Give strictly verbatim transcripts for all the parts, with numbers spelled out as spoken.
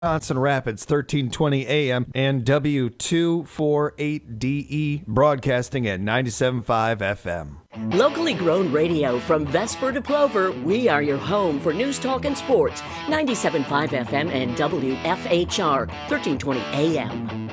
Wisconsin Rapids, thirteen twenty A M, and W two forty-eight D E, broadcasting at ninety-seven point five F M. Locally grown radio from Vesper to Plover, we are your home for news, talk, and sports. ninety-seven point five F M and W F H R, thirteen twenty A M.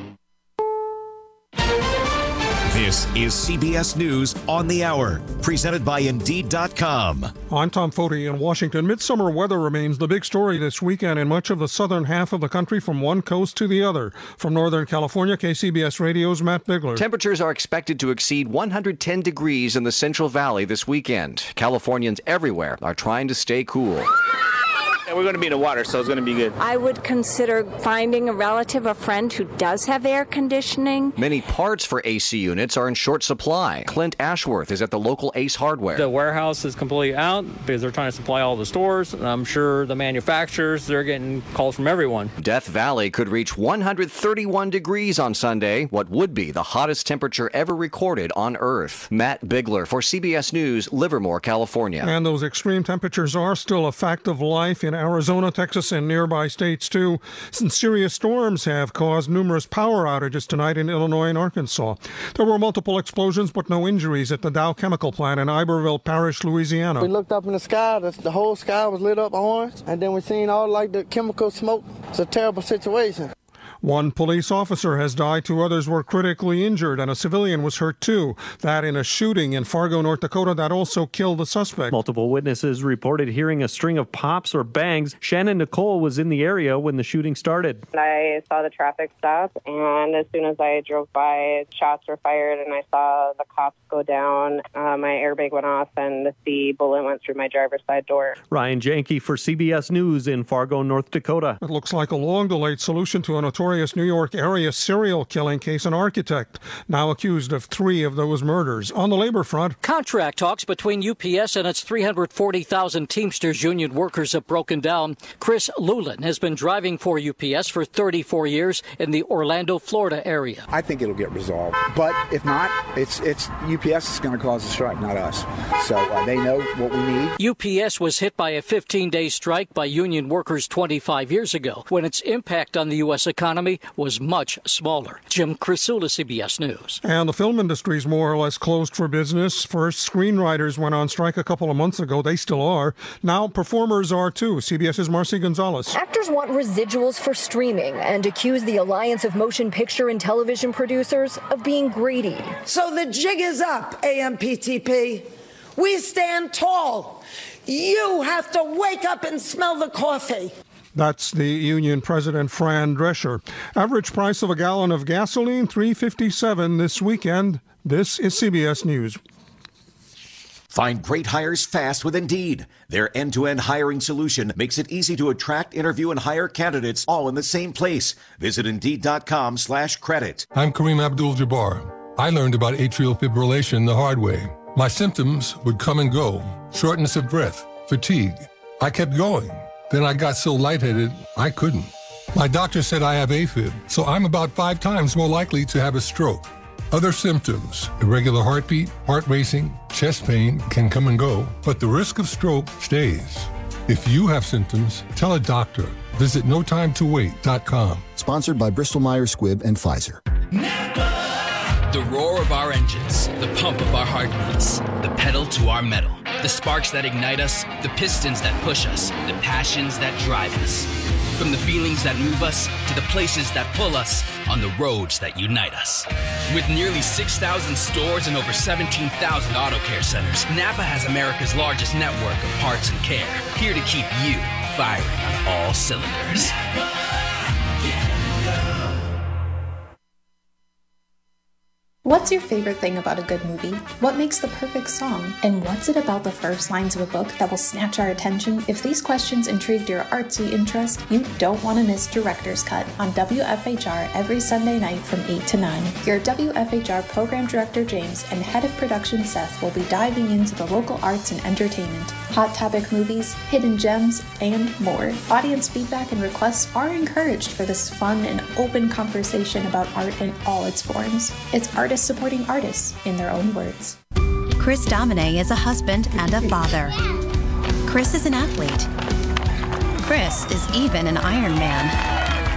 This is C B S News on the Hour, presented by Indeed dot com. I'm Tom Foti in Washington. Midsummer weather remains the big story this weekend in much of the southern half of the country from one coast to the other. From Northern California, K C B S Radio's Matt Bigler. Temperatures are expected to exceed one hundred ten degrees in the Central Valley this weekend. Californians everywhere are trying to stay cool. We're going to be in the water, so it's going to be good. I would consider finding a relative, a friend who does have air conditioning. Many parts for A C units are in short supply. Clint Ashworth is at the local Ace Hardware. The warehouse is completely out because they're trying to supply all the stores. And I'm sure the manufacturers, they're getting calls from everyone. Death Valley could reach one hundred thirty-one degrees on Sunday, what would be the hottest temperature ever recorded on Earth. Matt Bigler for C B S News, Livermore, California. And those extreme temperatures are still a fact of life in Arizona, Texas, and nearby states, too. Some serious storms have caused numerous power outages tonight in Illinois and Arkansas. There were multiple explosions, but no injuries at the Dow Chemical Plant in Iberville Parish, Louisiana. We looked up in the sky. The, the whole sky was lit up orange, and then we seen all like the chemical smoke. It's a terrible situation. One police officer has died, two others were critically injured, and a civilian was hurt too. That in a shooting in Fargo, North Dakota, that also killed the suspect. Multiple witnesses reported hearing a string of pops or bangs. Shannon Nicole was in the area when the shooting started. I saw the traffic stop, and as soon as I drove by, shots were fired, and I saw the cops go down. Uh, my airbag went off, and the bullet went through my driver's side door. Ryan Janke for C B S News in Fargo, North Dakota. It looks like a long-delayed solution to a notorious New York area serial killing case. An architect now accused of three of those murders. On the labor front, contract talks between U P S and its three hundred forty thousand Teamsters union workers have broken down. Chris Lulin has been driving for U P S for thirty-four years in the Orlando, Florida area. I think it'll get resolved, but if not, it's it's U P S is going to cause a strike, not us. So uh, they know what we need. U P S was hit by a fifteen-day strike by union workers twenty-five years ago, when its impact on the U S economy was much smaller. Jim Crisula, C B S News. And the film industry is more or less closed for business. First, screenwriters went on strike a couple of months ago. They still are. Now, performers are too. CBS's Marcy Gonzalez. Actors want residuals for streaming and accuse the Alliance of Motion Picture and Television Producers of being greedy. So the jig is up, A M P T P. We stand tall. You have to wake up and smell the coffee. That's the union president, Fran Drescher. Average price of a gallon of gasoline, three dollars and fifty-seven cents this weekend. This is C B S News. Find great hires fast with Indeed. Their end-to-end hiring solution makes it easy to attract, interview, and hire candidates all in the same place. Visit Indeed.com slash credit. I'm Kareem Abdul-Jabbar. I learned about atrial fibrillation the hard way. My symptoms would come and go. Shortness of breath, fatigue. I kept going. Then I got so lightheaded, I couldn't. My doctor said I have AFib, so I'm about five times more likely to have a stroke. Other symptoms, irregular heartbeat, heart racing, chest pain can come and go, but the risk of stroke stays. If you have symptoms, tell a doctor. Visit no time to wait dot com. Sponsored by Bristol-Myers Squibb and Pfizer. The roar of our engines, the pump of our heartbeats, the pedal to our metal, the sparks that ignite us, the pistons that push us, the passions that drive us. From the feelings that move us to the places that pull us on the roads that unite us. With nearly six thousand stores and over seventeen thousand auto care centers, Napa has America's largest network of parts and care, here to keep you firing on all cylinders. What's your favorite thing about a good movie? What makes the perfect song? And what's it about the first lines of a book that will snatch our attention? If these questions intrigued your artsy interest, you don't want to miss Director's Cut on W F H R every Sunday night from eight to nine. Your W F H R Program Director James and Head of Production Seth will be diving into the local arts and entertainment, hot topic movies, hidden gems, and more. Audience feedback and requests are encouraged for this fun and open conversation about art in all its forms. It's artists supporting artists in their own words. Chris Domine is a husband and a father. Chris is an athlete. Chris is even an Ironman.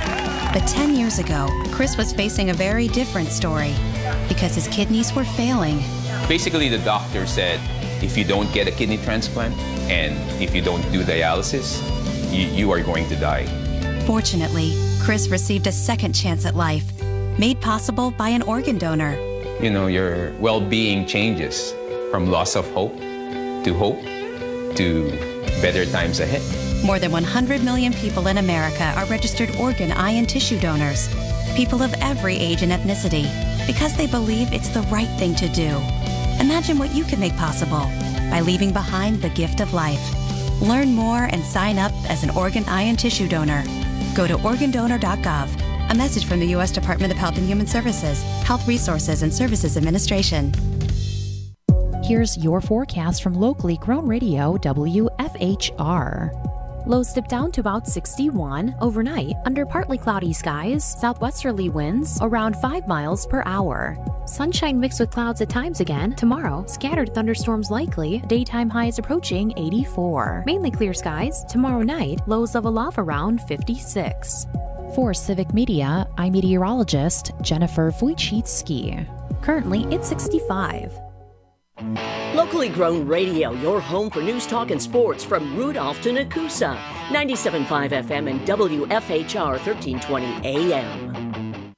But ten years ago, Chris was facing a very different story because his kidneys were failing. Basically, the doctor said, if you don't get a kidney transplant and if you don't do dialysis, you, you are going to die. Fortunately, Chris received a second chance at life, made possible by an organ donor. You know, your well-being changes from loss of hope to hope to better times ahead. More than one hundred million people in America are registered organ, eye, and tissue donors. People of every age and ethnicity, because they believe it's the right thing to do. Imagine what you can make possible by leaving behind the gift of life. Learn more and sign up as an organ, eye, and tissue donor. Go to organ donor dot gov. A message from the U S Department of Health and Human Services, Health Resources and Services Administration. Here's your forecast from locally grown radio W F H R. Lows dip down to about sixty-one overnight under partly cloudy skies, southwesterly winds around five miles per hour. Sunshine mixed with clouds at times again. Tomorrow, scattered thunderstorms likely, daytime highs approaching eighty-four. Mainly clear skies. Tomorrow night, lows level off around fifty-six. For Civic Media, I'm meteorologist Jennifer Wojcicki. Currently, it's sixty-five. Locally grown radio, your home for news, talk, and sports from Rudolph to Nakusa. ninety-seven point five F M and W F H R thirteen twenty A M.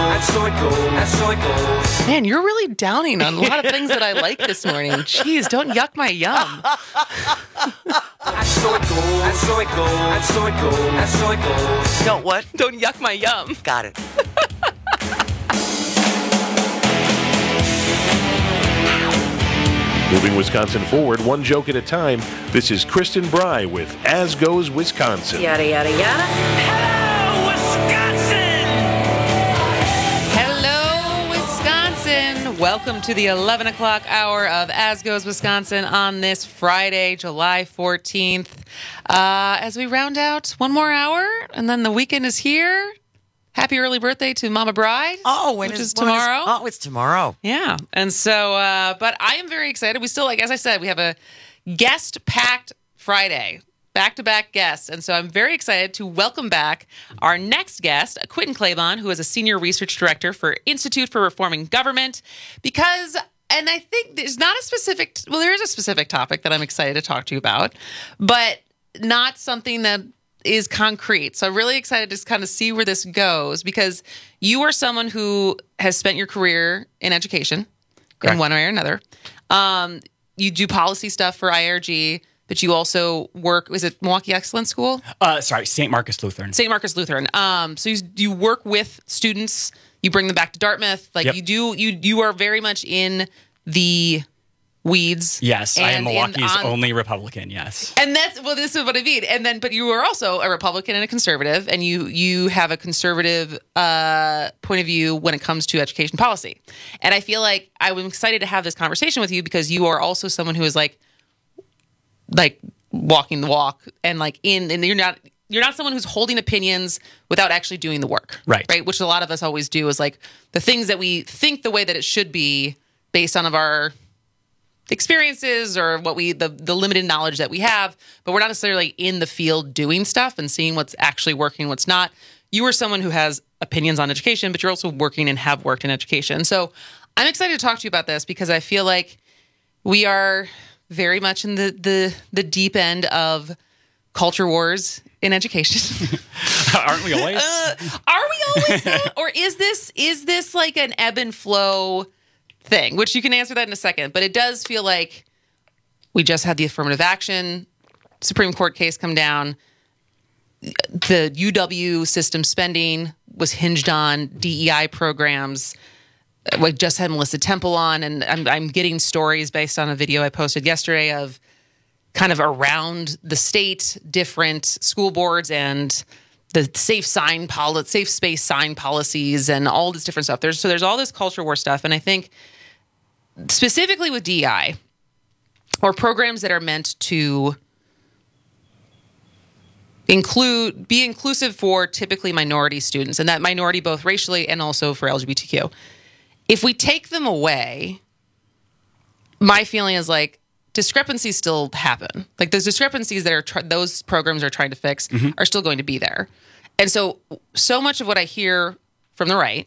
Man, you're really downing on a lot of things that I like this morning. Jeez, don't yuck my yum. Don't what? Don't yuck my yum. Got it. Moving Wisconsin forward, one joke at a time. This is Kristen Bry with As Goes Wisconsin. Yada, yada, yada. Hello, Wisconsin! Hello, Wisconsin! Welcome to the eleven o'clock hour of As Goes Wisconsin on this Friday, July fourteenth. Uh, as we round out one more hour, and then the weekend is here. Happy early birthday to Mama Bride. Oh, when which is, is tomorrow. Is, oh, it's tomorrow. Yeah. And so, uh, but I am very excited. We still, like, as I said, we have a guest-packed Friday, back-to-back guests. And so I'm very excited to welcome back our next guest, Quentin Claiborne, who is a senior research director for Institute for Reforming Government, because, and I think there's not a specific, well, there is a specific topic that I'm excited to talk to you about, but not something that is concrete. So I'm really excited to kind of see where this goes, because you are someone who has spent your career in education. Correct. In one way or another. Um, you do policy stuff for I R G, but you also work, is it Milwaukee Excellence School? Uh, sorry, Saint Marcus Lutheran. Saint Marcus Lutheran. Um, so you, you work with students, you bring them back to Dartmouth. Like yep. you do, you you are very much in the weeds. Yes, I am Milwaukee's on, only Republican, yes. And that's, well, this is what I mean. And then, but you are also a Republican and a conservative, and you you have a conservative uh, point of view when it comes to education policy. And I feel like I'm excited to have this conversation with you because you are also someone who is like, like walking the walk and like in, and you're not, you're not someone who's holding opinions without actually doing the work. Right. Right. Which a lot of us always do is like the things that we think the way that it should be based on of our experiences or what we the the limited knowledge that we have, but we're not necessarily in the field doing stuff and seeing what's actually working, what's not. You are someone who has opinions on education, but you're also working and have worked in education. So I'm excited to talk to you about this because I feel like we are very much in the the the deep end of culture wars in education. Aren't we always? uh, are we always? Or is this is this like an ebb and flow thing, which you can answer that in a second, but it does feel like we just had the affirmative action Supreme Court case come down. The U W system spending was hinged on D E I programs. We just had Melissa Temple on, and I'm, I'm getting stories based on a video I posted yesterday of kind of around the state, different school boards and the safe sign policy, safe space sign policies, and all this different stuff. There's so there's all this culture war stuff, and I think specifically with D E I or programs that are meant to include be inclusive for typically minority students, and that minority both racially and also for L G B T Q. If we take them away, my feeling is like discrepancies still happen. Like those discrepancies that are tr- those programs are trying to fix mm-hmm. are still going to be there. And so, so much of what I hear from the right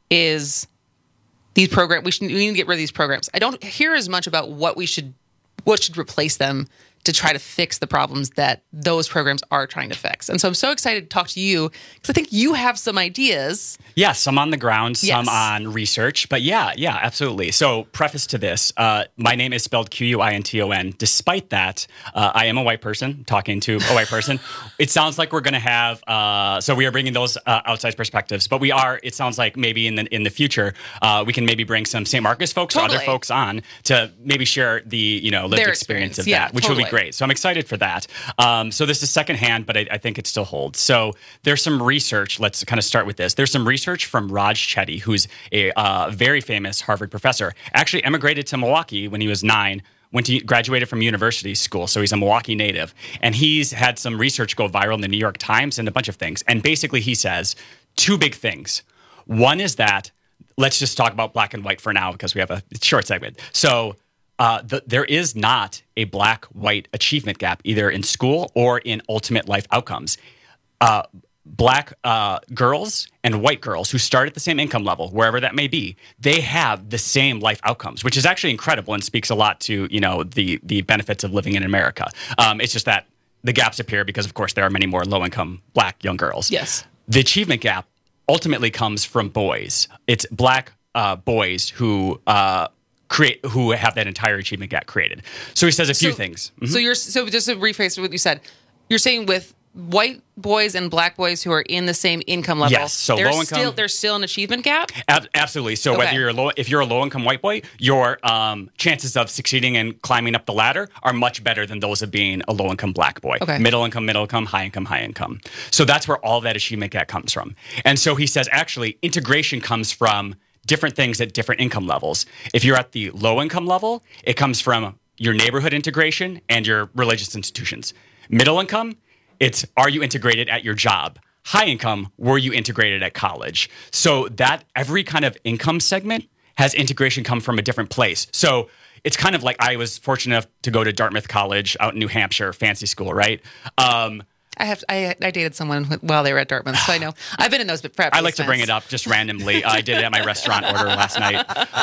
is these programs, we, should, we need to get rid of these programs. I don't hear as much about what we should, what should replace them to try to fix the problems that those programs are trying to fix. And so I'm so excited to talk to you because I think you have some ideas. Yeah, some on the ground, some Yes. on research. But yeah, yeah, absolutely. So preface to this, uh, my name is spelled Q U I N T O N. Despite that, uh, I am a white person talking to a white person. It sounds like we're going to have, uh, so we are bringing those uh, outside perspectives. But we are, it sounds like maybe in the in the future, uh, we can maybe bring some Saint Marcus folks or Totally. other folks on to maybe share the, you know, lived Their experience, experience. of Yeah, that, which totally. will be great. So I'm excited for that. Um, so this is secondhand, but I, I think it still holds. So there's some research. Let's kind of start with this. There's some research from Raj Chetty, who's a uh, very famous Harvard professor. Actually emigrated to Milwaukee when he was nine. Went to graduated from university school, so he's a Milwaukee native. And he's had some research go viral in the New York Times and a bunch of things. And basically he says two big things. One is that, let's just talk about black and white for now because we have a short segment. So Uh, the, there is not a black-white achievement gap either in school or in ultimate life outcomes. Uh, black uh, girls and white girls who start at the same income level, wherever that may be, they have the same life outcomes, which is actually incredible and speaks a lot to, you know, the the benefits of living in America. Um, it's just that the gaps appear because, of course, there are many more low-income black young girls. Yes. The achievement gap ultimately comes from boys. It's black uh, boys who uh, create who have that entire achievement gap created. So he says a few So- things. So you're so just to rephrase what you said, you're saying with white boys and black boys who are in the same income level, Yes, so there's low income- still there's still an achievement gap. Ab- absolutely. So Okay. whether you're low, if you're a low-income white boy, your um, chances of succeeding and climbing up the ladder are much better than those of being a low-income black boy. Okay. Middle income, middle income, high income, high income. So that's where all that achievement gap comes from. And so he says, actually, integration comes from different things at different income levels. If you're at the low-income level, it comes from your neighborhood integration and your religious institutions. Middle income, it's are you integrated at your job? High income, were you integrated at college? So that every kind of income segment has integration come from a different place. So it's kind of like I was fortunate enough to go to Dartmouth College out in New Hampshire, fancy school, right? Um, I have I, I dated someone while they were at Dartmouth, so I know I've been in those prep. I like to bring it up just randomly. I did it at my restaurant order last night.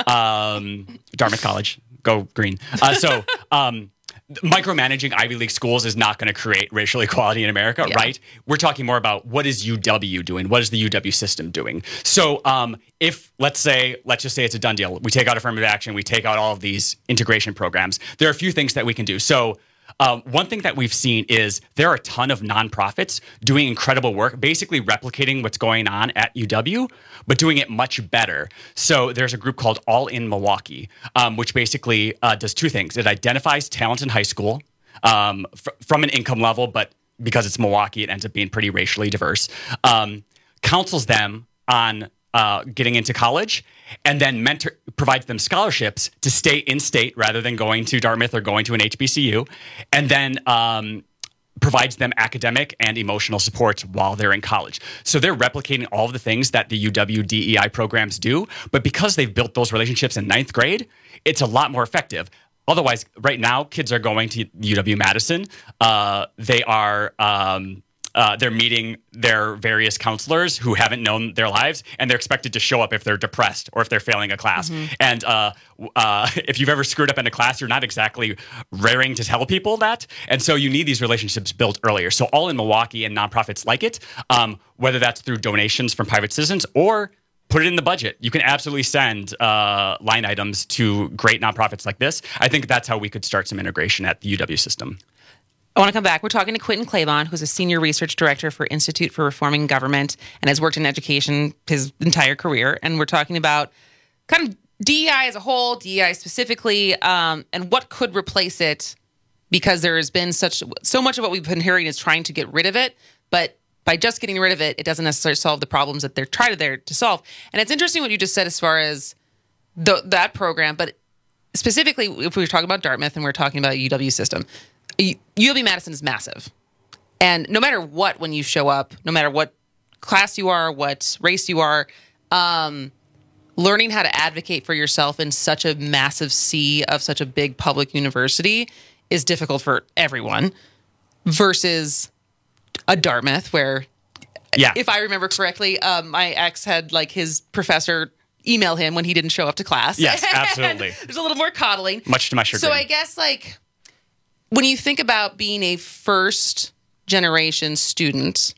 Um, Dartmouth College, go green. Uh, so um, micromanaging Ivy League schools is not going to create racial equality in America, Yeah. right? We're talking more about what is U W doing? What is the U W system doing? So um, if, let's say, let's just say it's a done deal. We take out affirmative action. We take out all of these integration programs. There are a few things that we can do. So Um, one thing that we've seen is there are a ton of nonprofits doing incredible work, basically replicating what's going on at U W, but doing it much better. So there's a group called All In Milwaukee, um, which basically uh, does two things. It identifies talent in high school um, fr- from an income level, but because it's Milwaukee, it ends up being pretty racially diverse. Um, counsels them on uh, getting into college, and then mentor provides them scholarships to stay in state rather than going to Dartmouth or going to an H B C U, and then um, provides them academic and emotional support while they're in college. So they're replicating all of the things that the U W D E I programs do, but because they've built those relationships in ninth grade, it's a lot more effective. Otherwise, right now, kids are going to U W-Madison. Uh, they are... Um, Uh, they're meeting their various counselors who haven't known their lives, and they're expected to show up if they're depressed or if they're failing a class. Mm-hmm. And uh, uh, if you've ever screwed up in a class, you're not exactly raring to tell people that. And so you need these relationships built earlier. So All in Milwaukee and nonprofits like it, um, whether that's through donations from private citizens or put it in the budget. You can absolutely send uh, line items to great nonprofits like this. I think that's how we could start some integration at the U W system. I want to come back. We're talking to Quentin Claybon, who's a senior research director for Institute for Reforming Government and has worked in education his entire career. And we're talking about kind of D E I as a whole, D E I specifically, um, and what could replace it, because there has been such so much of what we've been hearing is trying to get rid of it, but by just getting rid of it, it doesn't necessarily solve the problems that they're trying to there to solve. And it's interesting what you just said as far as the, that program, but specifically if we were talking about Dartmouth and we're talking about U W system, U W Madison is massive. And no matter what, when you show up, no matter what class you are, what race you are, um, learning how to advocate for yourself in such a massive sea of such a big public university is difficult for everyone versus a Dartmouth where Yeah. If I remember correctly, um, my ex had like his professor email him when he didn't show up to class. Yes, absolutely. There's a little more coddling. Much to my chagrin. So I guess like when you think about being a first generation student,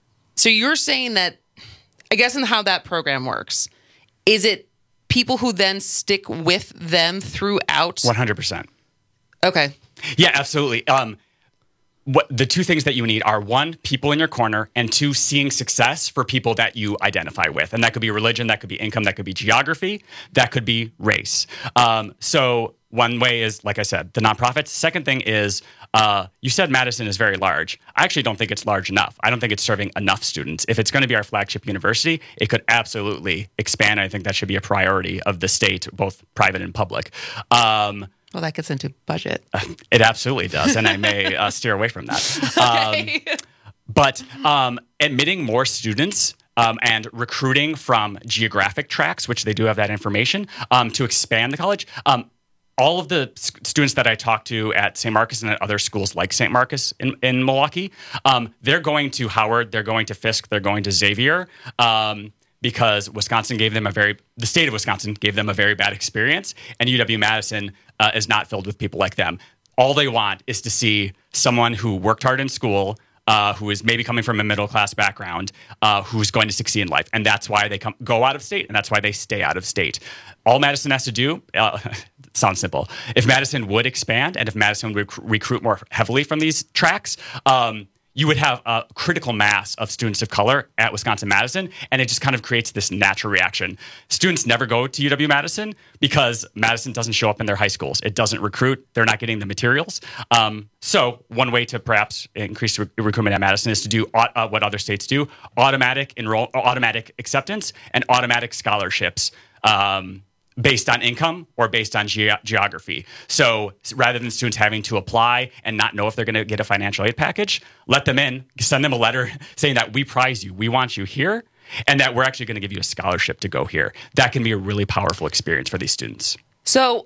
so you're saying that, I guess in how that program works, is it people who then stick with them throughout? one hundred percent. Okay. Yeah, absolutely. Um, what the two things that you need are one, people in your corner, and two, seeing success for people that you identify with. And that could be religion, that could be income, that could be geography, that could be race. Um, so one way is, like I said, the nonprofits. Second thing is, uh, you said Madison is very large. I actually don't think it's large enough. I don't think it's serving enough students. If it's going to be our flagship university, it could absolutely expand. I think that should be a priority of the state, both private and public. Um, Well, that gets into budget. It absolutely does, and I may uh, steer away from that. Okay. Um, but um, admitting more students um, and recruiting from geographic tracks, which they do have that information, um, to expand the college. Um, all of the s- students that I talked to at Saint Marcus and at other schools like Saint Marcus in, in Milwaukee, um, they're going to Howard, they're going to Fisk, they're going to Xavier. Um, because Wisconsin gave them a very, the state of Wisconsin gave them a very bad experience, and U W-Madison uh, is not filled with people like them. All they want is to see someone who worked hard in school, uh, who is maybe coming from a middle-class background, uh, who's going to succeed in life. And that's why they come go out of state, and that's why they stay out of state. All Madison has to do, uh, it sounds simple, if Madison would expand and if Madison would rec- recruit more heavily from these tracks, um, you would have a critical mass of students of color at Wisconsin-Madison, and it just kind of creates this natural reaction. Students never go to U W-Madison because Madison doesn't show up in their high schools. It doesn't recruit. They're not getting the materials. Um, so one way to perhaps increase re- recruitment at Madison is to do uh, what other states do, automatic enroll, automatic acceptance and automatic scholarships. Um, based on income or based on ge- geography. So rather than students having to apply and not know if they're going to get a financial aid package, let them in, send them a letter saying that we prize you, we want you here, and that we're actually going to give you a scholarship to go here. That can be a really powerful experience for these students. So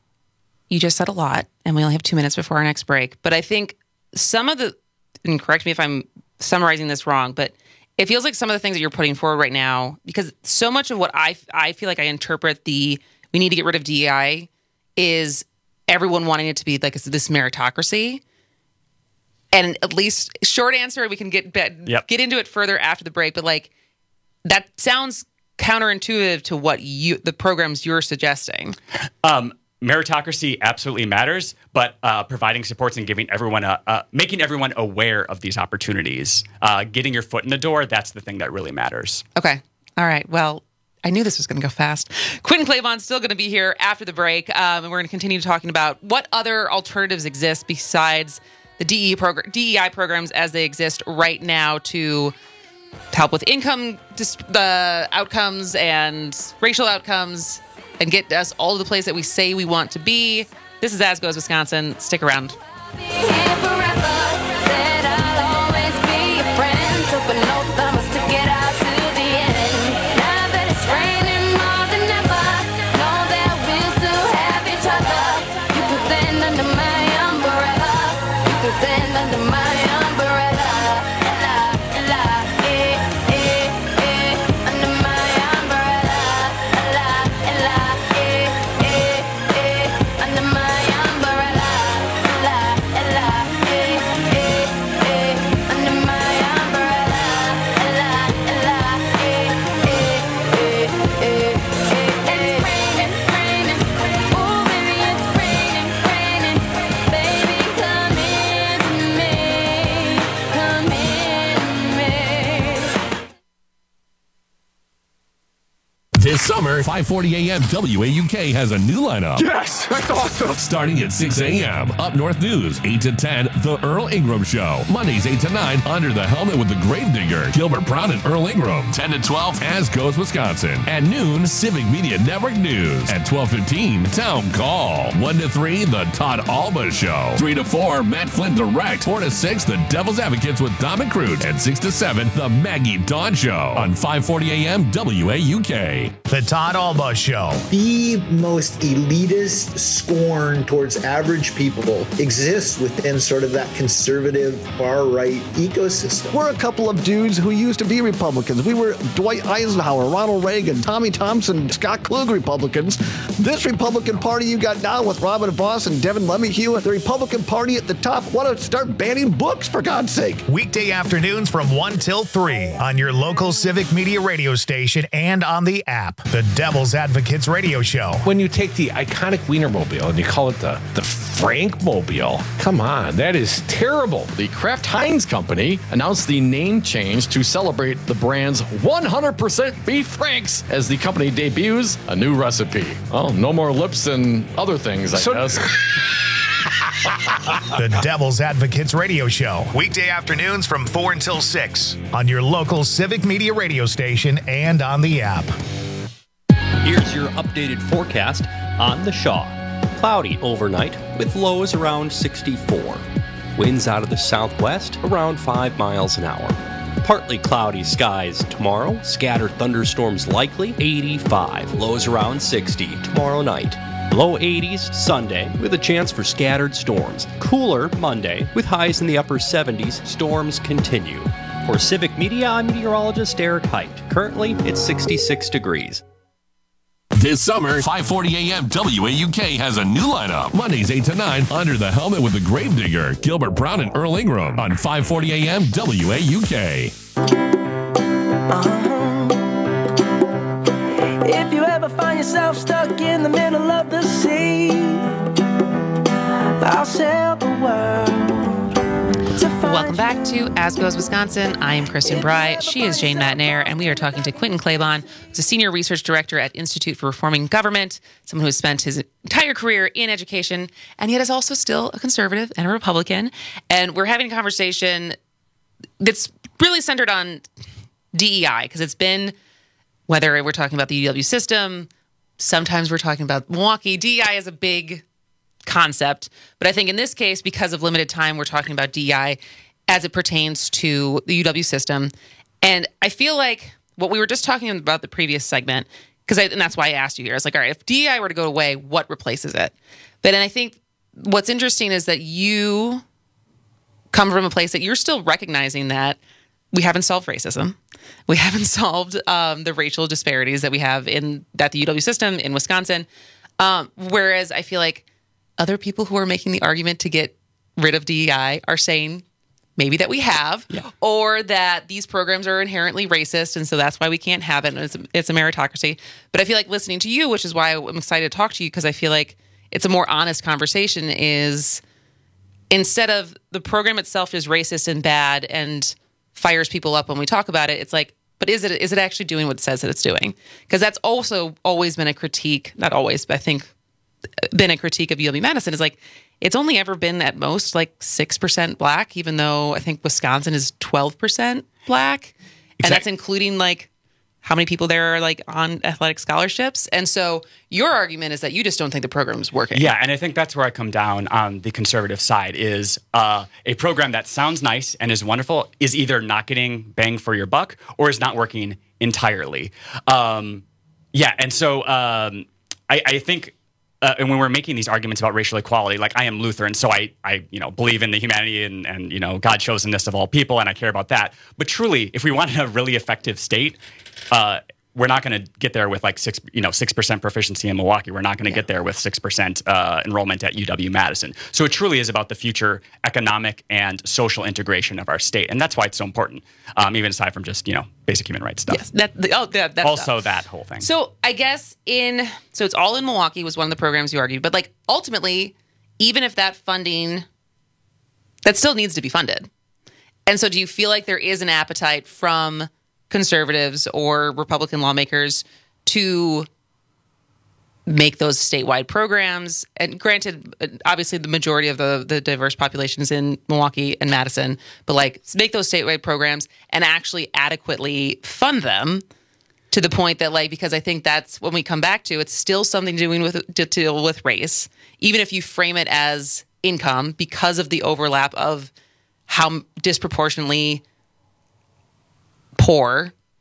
you just said a lot, and we only have two minutes before our next break. But I think some of the, and correct me if I'm summarizing this wrong, but it feels like some of the things that you're putting forward right now, because so much of what I, I feel like I interpret the, we need to get rid of D E I is everyone wanting it to be like this meritocracy. And at least short answer, we can get yep. get into it further after the break. But like that sounds counterintuitive to what you, the programs you're suggesting. Um, Meritocracy absolutely matters, but uh, providing supports and giving everyone, a, uh, making everyone aware of these opportunities, uh, getting your foot in the door, that's the thing that really matters. Okay. All right. Well, I knew this was going to go fast. Quentin Clavon's still going to be here after the break, um, and we're going to continue talking about what other alternatives exist besides the D E progr- D E I programs as they exist right now to help with income, dis- the outcomes and racial outcomes, and get us all to the place that we say we want to be. This is As Goes Wisconsin. Stick around. This summer, five forty a.m. W A U K has a new lineup. Yes, that's awesome. Starting at six a.m. Up North News, eight to ten, The Earl Ingram Show. Mondays, eight to nine, Under the Helmet with the Gravedigger, Gilbert Brown and Earl Ingram. ten to twelve, As Goes Wisconsin. At noon, Civic Media Network News. At twelve fifteen, Town Call. one to three, The Todd Alba Show. three to four, Matt Flynn Direct. four to six, The Devil's Advocates with Dom and Crute. And six to seven, The Maggie Dawn Show. On five forty a.m. W A U K. The Todd Alba Show. The most elitist scorn towards average people exists within sort of that conservative far-right ecosystem. We're a couple of dudes who used to be Republicans. We were Dwight Eisenhower, Ronald Reagan, Tommy Thompson, Scott Klug Republicans. This Republican Party you got now with Robin Vos and Devin LeMahieu, the Republican Party at the top, want to start banning books, for God's sake. Weekday afternoons from one till three on your local Civic Media radio station and on the app. The Devil's Advocates Radio Show. When you take the iconic Wienermobile and you call it the, the Frankmobile, come on, that is terrible. The Kraft Heinz Company announced the name change to celebrate the brand's one hundred percent beef Franks as the company debuts a new recipe. Well, no more lips and other things, I So- guess. The Devil's Advocates Radio Show. Weekday afternoons from four until six on your local Civic Media radio station and on the app. Here's your updated forecast on the Shaw. Cloudy overnight with lows around sixty-four. Winds out of the southwest around five miles an hour. Partly cloudy skies tomorrow. Scattered thunderstorms likely, eighty-five. Lows around sixty tomorrow night. Low eighties Sunday with a chance for scattered storms. Cooler Monday with highs in the upper seventies. Storms continue. For Civic Media, I'm meteorologist Eric Height. Currently, it's sixty-six degrees. This summer, five forty a.m. W A U K has a new lineup. Mondays eight to nine, Under the Helmet with the Gravedigger, Gilbert Brown and Earl Ingram on five forty a.m. W A U K. Uh-huh. If you ever find yourself stuck in the middle of the sea, I'll sail the world. Welcome back to As Goes Wisconsin. I'm Kristen Bry. She is Jane Matnair, and we are talking to Quentin Claiborne, who's a senior research director at Institute for Reforming Government, someone who has spent his entire career in education, and yet is also still a conservative and a Republican. And we're having a conversation that's really centered on D E I, because it's been, whether we're talking about the U W system, sometimes we're talking about Milwaukee. D E I is a big concept, but I think in this case, because of limited time, we're talking about D E I as it pertains to the U W system. And I feel like what we were just talking about the previous segment, because and that's why I asked you here. I was like, all right, if D E I were to go away, what replaces it? But and I think what's interesting is that you come from a place that you're still recognizing that we haven't solved racism. We haven't solved um, the racial disparities that we have in that the U W system in Wisconsin. Um, whereas I feel like other people who are making the argument to get rid of D E I are saying maybe that we have, yeah. or that these programs are inherently racist, and so that's why we can't have it, and it's, it's a meritocracy. But I feel like listening to you, which is why I'm excited to talk to you, because I feel like it's a more honest conversation, is instead of the program itself is racist and bad and fires people up when we talk about it, it's like, but is it is it actually doing what it says that it's doing? Because that's also always been a critique, not always, but I think been a critique of U W-Madison is like, it's only ever been at most like six percent black, even though I think Wisconsin is twelve percent black. Exactly. And that's including like how many people there are like on athletic scholarships. And so your argument is that you just don't think the program is working. Yeah, and I think that's where I come down on the conservative side is uh, a program that sounds nice and is wonderful is either not getting bang for your buck or is not working entirely. Um, yeah, and so um, I, I think Uh, and when we're making these arguments about racial equality, like I am Lutheran, so I, I you know, believe in the humanity and, and, you know, God chosenness of all people, and I care about that. But truly, if we want a really effective state, uh, we're not going to get there with like six, you know, six percent proficiency in Milwaukee. We're not going to yeah. get there with six percent uh, enrollment at U W-Madison. So it truly is about the future economic and social integration of our state, and that's why it's so important. Um, even aside from just you know basic human rights stuff. Yes, that the, oh that, that also stuff. that whole thing. So I guess in so it's all in Milwaukee was one of the programs you argued, but like ultimately, even if that funding, that still needs to be funded. And so, do you feel like there is an appetite from conservatives or Republican lawmakers to make those statewide programs? And granted, obviously the majority of the, the diverse population is in Milwaukee and Madison, but like make those statewide programs and actually adequately fund them to the point that like, because I think that's when we come back to, it's still something doing with to deal with race, even if you frame it as income because of the overlap of how disproportionately poor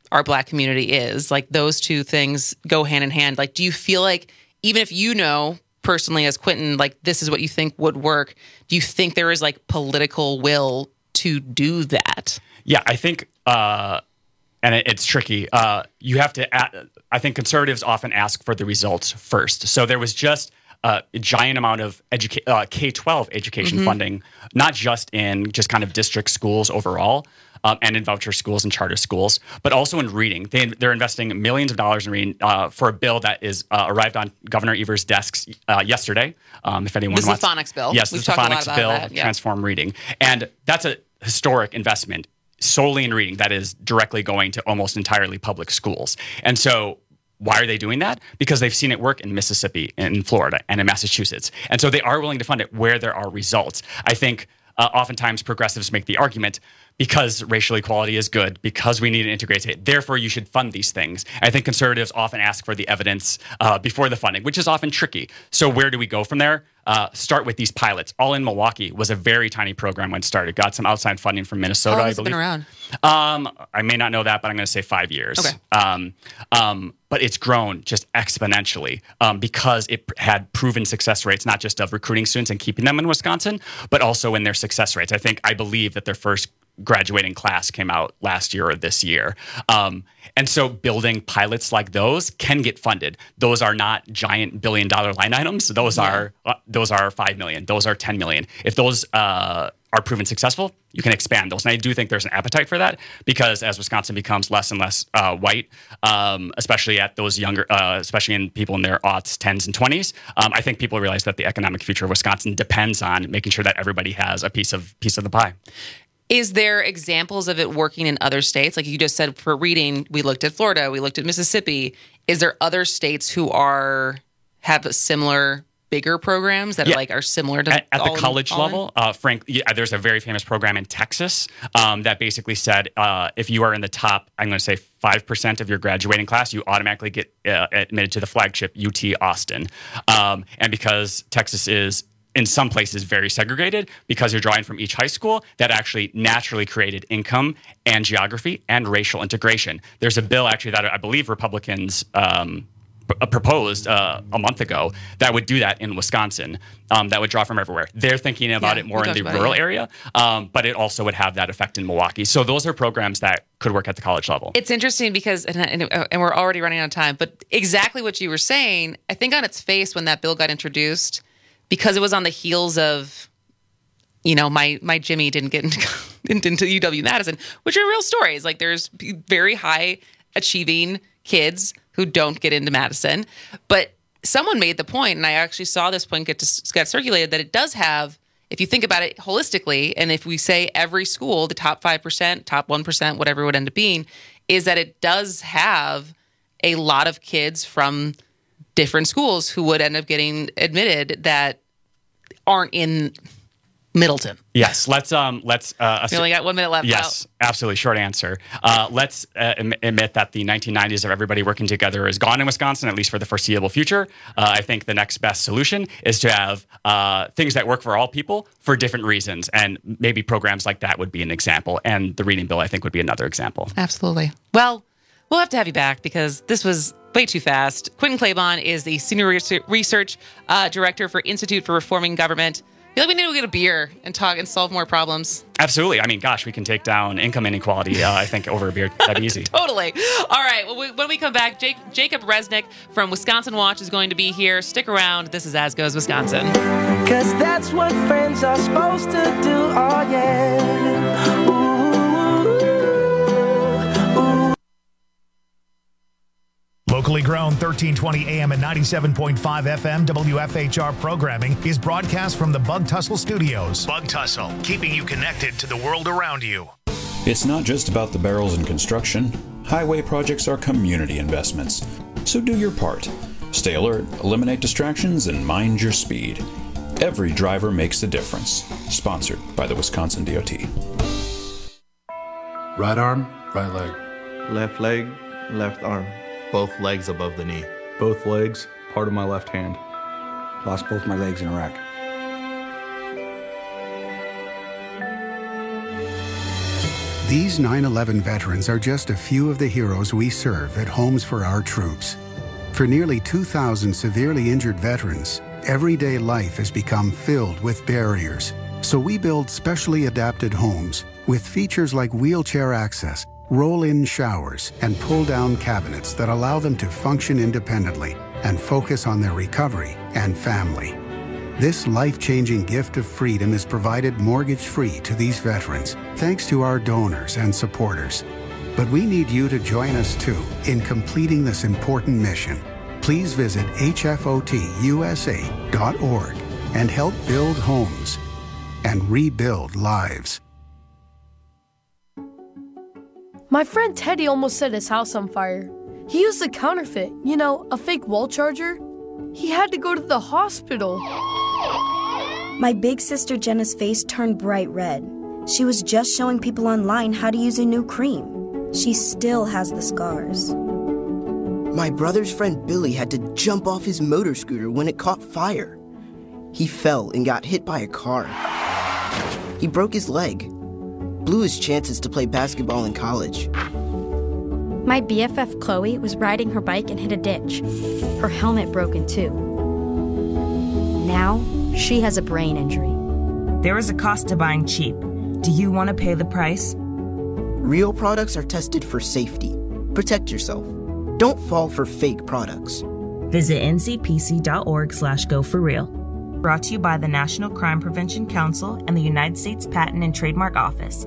our Black community is. Like those two things go hand in hand. Like, do you feel like even if you know personally as Quentin, like this is what you think would work, do you think there is like political will to do that? Yeah, I think, uh, and it, it's tricky. Uh, you have to, add, I think conservatives often ask for the results first. So there was just uh, a giant amount of educa- uh, K twelve education Mhm. funding, not just in just kind of district schools overall, um, and in voucher schools and charter schools, but also in reading. They, they're investing millions of dollars in reading uh, for a bill that is uh, arrived on Governor Evers' desks uh, yesterday. Um, if anyone This is wants, the phonics bill. Yes, We've this is the talked a lot phonics about bill, that, yeah. transform reading, and that's a historic investment solely in reading that is directly going to almost entirely public schools. And so why are they doing that? Because they've seen it work in Mississippi, in Florida, and in Massachusetts. And so they are willing to fund it where there are results. I think uh, oftentimes progressives make the argument because racial equality is good, because we need to integrate it, therefore you should fund these things. I think conservatives often ask for the evidence uh, before the funding, which is often tricky. So where do we go from there? Uh, start with these pilots. All in Milwaukee was a very tiny program when it started. Got some outside funding from Minnesota, How long I has it believe. been around? Um, I may not know that, but I'm going to say five years. Okay. Um, um, but it's grown just exponentially um, because it pr- had proven success rates, not just of recruiting students and keeping them in Wisconsin, but also in their success rates. I think, I believe that their first graduating class came out last year or this year. Um, and so building pilots like those can get funded. Those are not giant billion dollar line items. Those Yeah. are uh, those are five million. Those are ten million. If those uh, are proven successful, you can expand those. And I do think there's an appetite for that because as Wisconsin becomes less and less uh, white, um, especially at those younger, uh, especially in people in their aughts, tens, and twenties, um, I think people realize that the economic future of Wisconsin depends on making sure that everybody has a piece of piece of the pie. Is there examples of it working in other states? Like you just said, for reading, we looked at Florida, we looked at Mississippi. Is there other states who are have a similar bigger programs that Yeah. are like are similar to at, at the all in- college all in? level? Uh, Frank, yeah, there's a very famous program in Texas um, that basically said uh, if you are in the top, I'm going to say five percent of your graduating class, you automatically get uh, admitted to the flagship U T Austin. Um, and because Texas is in some places very segregated because you're drawing from each high school, that actually naturally created income and geography and racial integration. There's a bill actually that I believe Republicans um, p- proposed uh, a month ago that would do that in Wisconsin, um, that would draw from everywhere. They're thinking about Yeah, it more we in the talked about it, rural yeah. area, um, but it also would have that effect in Milwaukee. So those are programs that could work at the college level. It's interesting because, and, and, and we're already running out of time, but exactly what you were saying, I think on its face when that bill got introduced, because it was on the heels of, you know, my my Jimmy didn't get into, into U W Madison, which are real stories. Like there's very high achieving kids who don't get into Madison. But someone made the point, and I actually saw this point get to, get circulated, that it does have, if you think about it holistically, and if we say every school, the top five percent, top one percent, whatever it would end up being, is that it does have a lot of kids from different schools who would end up getting admitted that aren't in Middleton. Yes, let's um let's uh We only got one minute left. Yes, absolutely. Short answer. Uh, let's uh, am- admit that the nineteen nineties of everybody working together is gone in Wisconsin, at least for the foreseeable future. Uh, I think the next best solution is to have uh, things that work for all people for different reasons, and maybe programs like that would be an example. And the reading bill, I think, would be another example. Absolutely. Well, we'll have to have you back because this was way too fast. Quentin Claiborne is the Senior Research, research uh, Director for Institute for Reforming Government. I feel like we need to get a beer and talk and solve more problems. Absolutely. I mean, gosh, we can take down income inequality, uh, I think, over a beer. That'd be easy. Totally. All right. Well, we, when we come back, Jake, Jacob Resnick from Wisconsin Watch is going to be here. Stick around. This is As Goes Wisconsin. Cause that's what friends are supposed to do, oh yeah. Ooh, ooh. Locally grown thirteen twenty A M and ninety-seven point five F M W F H R programming is broadcast from the Bug Tussle Studios. Bug Tussle, keeping you connected to the world around you. It's not just about the barrels in construction. Highway projects are community investments. So do your part. Stay alert, eliminate distractions, and mind your speed. Every driver makes a difference. Sponsored by the Wisconsin D O T. Right arm, right leg. Left leg, left arm. Both legs above the knee. Both legs, part of my left hand. Lost both my legs in Iraq. These nine eleven veterans are just a few of the heroes we serve at Homes for Our Troops. For nearly two thousand severely injured veterans, everyday life has become filled with barriers. So we build specially adapted homes with features like wheelchair access, roll-in showers, and pull-down cabinets that allow them to function independently and focus on their recovery and family. This life-changing gift of freedom is provided mortgage-free to these veterans, thanks to our donors and supporters. But we need you to join us, too, in completing this important mission. Please visit H F O T U S A dot org and help build homes and rebuild lives. My friend Teddy almost set his house on fire. He used a counterfeit, you know, a fake wall charger. He had to go to the hospital. My big sister Jenna's face turned bright red. She was just showing people online how to use a new cream. She still has the scars. My brother's friend Billy had to jump off his motor scooter when it caught fire. He fell and got hit by a car. He broke his leg, blew his chances to play basketball in college. My B F F Chloe was riding her bike and hit a ditch. Her helmet broke in two. Now, she has a brain injury. There is a cost to buying cheap. Do you want to pay the price? Real products are tested for safety. Protect yourself. Don't fall for fake products. Visit N C P C dot org slash go for real. Brought to you by the National Crime Prevention Council and the United States Patent and Trademark Office.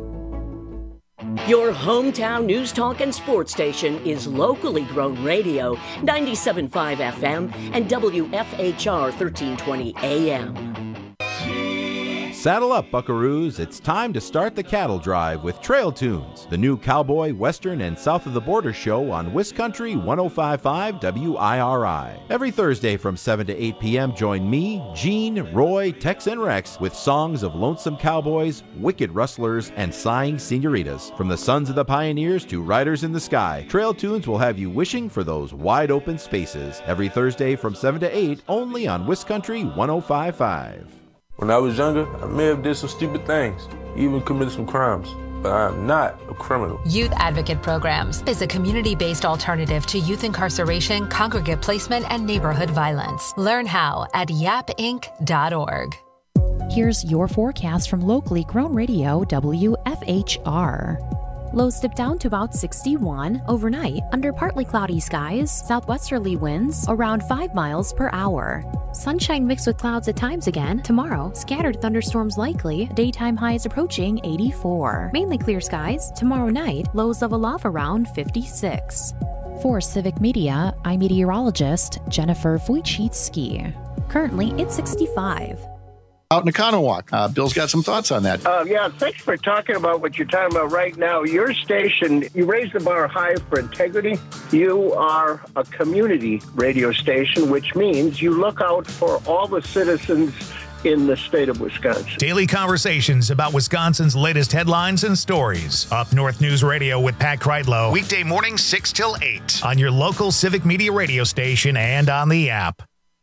Your hometown news talk and sports station is locally grown radio, ninety-seven point five F M and W F H R thirteen twenty A M. Saddle up, buckaroos. It's time to start the cattle drive with Trail Tunes, the new cowboy, western, and south of the border show on Wiscountry one oh five point five W I R I. Every Thursday from seven to eight p.m., join me, Gene, Roy, Tex, and Rex with songs of lonesome cowboys, wicked rustlers, and sighing senoritas. From the sons of the pioneers to riders in the sky, Trail Tunes will have you wishing for those wide open spaces. Every Thursday from seven to eight, only on Wiscountry one oh five point five. When I was younger, I may have did some stupid things, even committed some crimes, but I am not a criminal. Youth Advocate Programs is a community-based alternative to youth incarceration, congregate placement, and neighborhood violence. Learn how at yap inc dot org. Here's your forecast from locally grown radio W F H R. Lows dip down to about sixty-one overnight under partly cloudy skies, southwesterly winds around five miles per hour. Sunshine mixed with clouds at times again. Tomorrow, scattered thunderstorms likely, daytime highs approaching eighty-four. Mainly clear skies. Tomorrow night, lows level off around fifty-six. For Civic Media, I'm meteorologist Jennifer Wojcicki. Currently, it's sixty-five. Out in Oconomowoc. Uh, Bill's got some thoughts on that. Uh, yeah, thanks for talking about what you're talking about right now. Your station, you raise the bar high for integrity. You are a community radio station, which means you look out for all the citizens in the state of Wisconsin. Daily conversations about Wisconsin's latest headlines and stories. Up North News Radio with Pat Kreitlow. Weekday mornings six till eight on your local Civic Media radio station and on the app.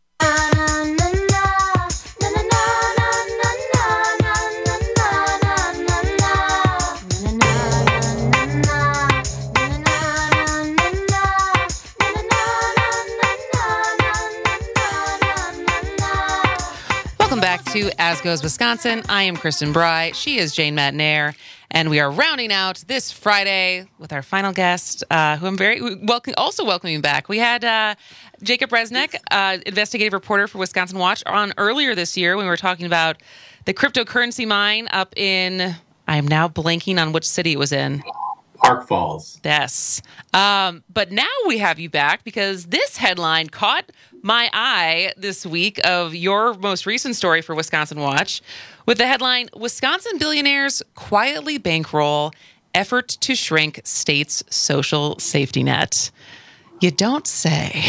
Welcome back to As Goes Wisconsin. I am Kristen Bry. She is Jane Matnair. And we are rounding out this Friday with our final guest, uh, who I'm very welcome, also welcoming back. We had uh, Jacob Resnick, uh, investigative reporter for Wisconsin Watch, on earlier this year when we were talking about the cryptocurrency mine up in, I am now blanking on which city it was in. Park Falls. Yes. Um, but now we have you back because this headline caught my eye this week of your most recent story for Wisconsin Watch with the headline, Wisconsin billionaires quietly bankroll effort to shrink state's social safety net. You don't say.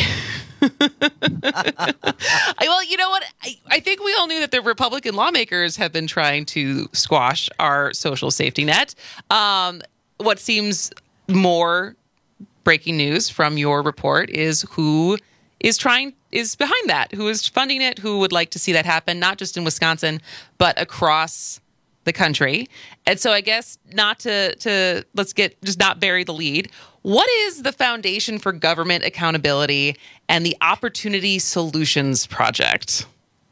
Well, you know what? I, I think we all knew that the Republican lawmakers have been trying to squash our social safety net. Um, what seems more breaking news from your report is who is trying is behind that, who is funding it, who would like to see that happen, not just in Wisconsin, but across the country. And so I guess not to to let's get just not bury the lead. What is the Foundation for Government Accountability and the Opportunity Solutions Project?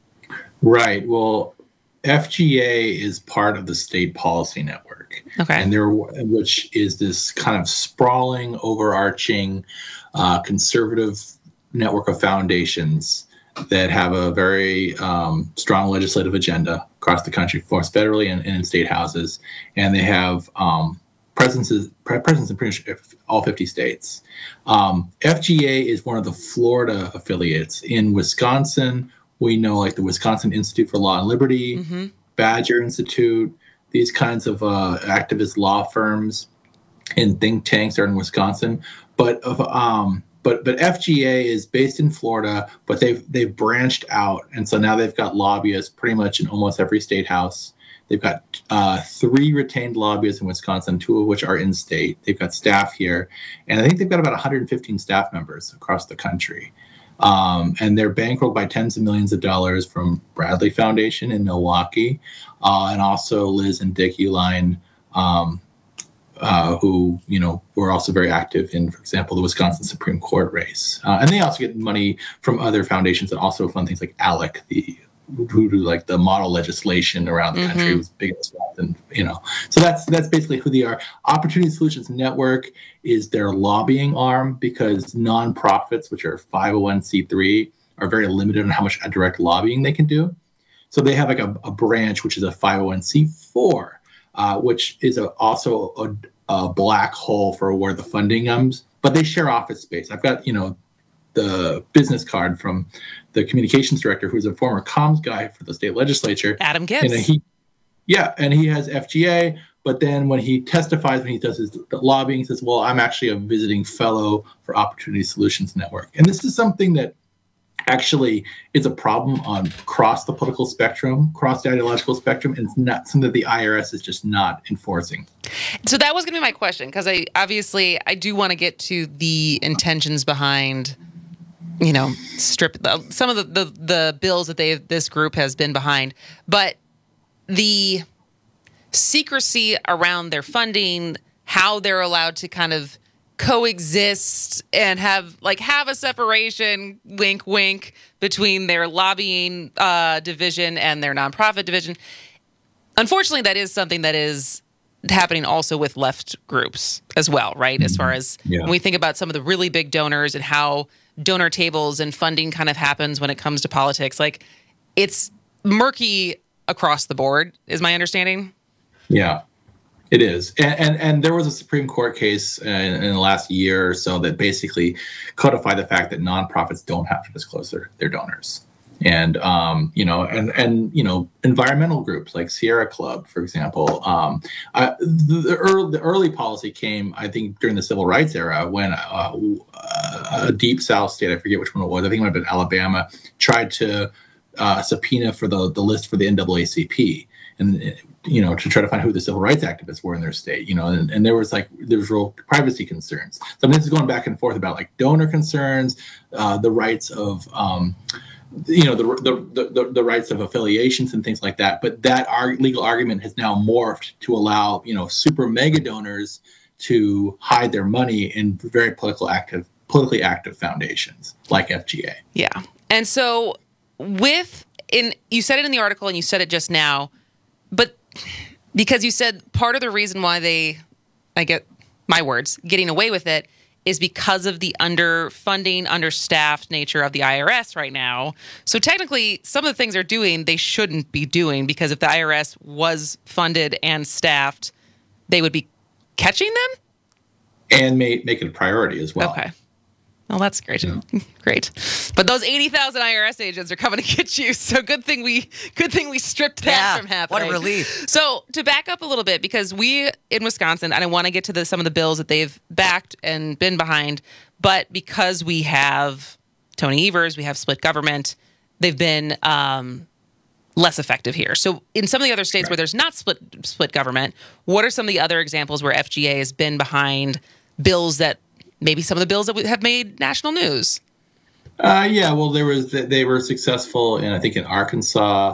Right. Well, F G A is part of the State Policy Network. Okay. And there, which is this kind of sprawling, overarching, uh, conservative network of foundations that have a very um, strong legislative agenda across the country, both federally and, and in state houses. And they have um, presences, presence in pretty much all fifty states. Um, F G A is one of the Florida affiliates. In Wisconsin, we know like the Wisconsin Institute for Law and Liberty, mm-hmm. Badger Institute, these kinds of uh, activist law firms and think tanks are in Wisconsin. But of um, but but F G A is based in Florida, but they've they've branched out, and so now they've got lobbyists pretty much in almost every state house. They've got uh, three retained lobbyists in Wisconsin, two of which are in state. They've got staff here, and I think they've got about one hundred fifteen staff members across the country. Um, and they're bankrolled by tens of millions of dollars from Bradley Foundation in Milwaukee, uh, and also Liz and Dick Uihlein, um, uh, who, you know, were also very active in, for example, the Wisconsin Supreme Court race. Uh, and they also get money from other foundations that also fund things like ALEC, the who do like the model legislation around the country, mm-hmm. was big as well. And, you know, so that's that's basically who they are. Opportunity Solutions Network is their lobbying arm, because nonprofits, which are five oh one c three, are very limited on how much direct lobbying they can do. So they have like a, a branch, which is a five oh one c four, uh, which is a, also a, a black hole for where the funding comes, but they share office space. I've got, you know, the business card from the communications director, who's a former comms guy for the state legislature. Adam Gibbs. And he, yeah, and he has F G A, but then when he testifies, when he does his lobbying, he says, well, I'm actually a visiting fellow for Opportunity Solutions Network. And this is something that actually is a problem on across the political spectrum, across the ideological spectrum, and it's not something that the I R S is just not enforcing. So that was going to be my question, because I obviously I do want to get to the intentions behind, you know, strip some of the, the, the bills that they this group has been behind, but the secrecy around their funding, how they're allowed to kind of coexist and have like have a separation, wink, wink, between their lobbying uh, division and their nonprofit division. Unfortunately, that is something that is happening also with left groups as well, right? Mm-hmm. As far as yeah. when we think about some of the really big donors and how donor tables and funding kind of happens when it comes to politics, like it's murky across the board, is my understanding. Yeah, it is. And and, and there was a Supreme Court case in, in the last year or so that basically codified the fact that nonprofits don't have to disclose their, their donors. And, um, you know, and, and, you know, environmental groups like Sierra Club, for example, um, uh, the, the, early, the early policy came, I think, during the civil rights era when uh, a deep South state, I forget which one it was, I think it might have been Alabama, tried to uh, subpoena for the, the list for the N double A C P. And, you know, to try to find who the civil rights activists were in their state, you know, and, and there was like, there was real privacy concerns. So I mean, this is going back and forth about like donor concerns, uh, the rights of, um, you know, the, the the the rights of affiliations and things like that. But that ar- legal argument has now morphed to allow, you know, super mega donors to hide their money in very political active, politically active foundations like F G A. Yeah. And so with, in you said it in the article and you said it just now, but because you said part of the reason why they, I get my words, getting away with it is because of the underfunding, understaffed nature of the I R S right now. So technically, some of the things they're doing, they shouldn't be doing, because if the I R S was funded and staffed, they would be catching them? And make, make it a priority as well. Okay. Well, that's great. Yeah. Great. But those eighty thousand I R S agents are coming to get you. So good thing we good thing we stripped that yeah, from happening. What a relief. So to back up a little bit, because we in Wisconsin, and I want to get to the, some of the bills that they've backed and been behind, but because we have Tony Evers, we have split government, they've been um, less effective here. So in some of the other states right. where there's not split split government, what are some of the other examples where F G A has been behind bills that maybe some of the bills that have made national news? Uh, yeah, well, there was they were successful in I think in Arkansas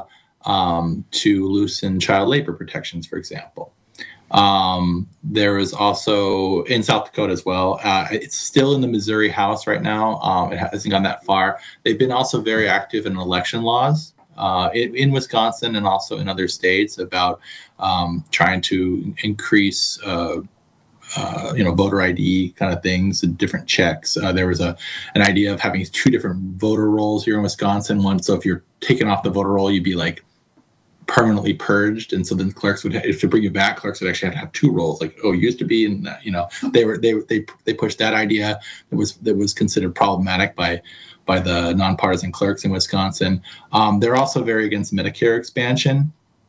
um, to loosen child labor protections, for example. Um, there is also in South Dakota as well. Uh, it's still in the Missouri House right now. Um, it hasn't gone that far. They've been also very active in election laws uh, in, in Wisconsin and also in other states about um, trying to increase, uh, uh, you know, voter I D kind of things and different checks. Uh, there was a an idea of having two different voter rolls here in Wisconsin. One, so if you're taken off the voter roll, you'd be like permanently purged, and so then clerks would have, if to bring you back, clerks would actually have to have two roles. Like, oh, you used to be, and you know, they were they they they pushed that idea that was that was considered problematic by by the nonpartisan clerks in Wisconsin. Um, they're also very against Medicare expansion.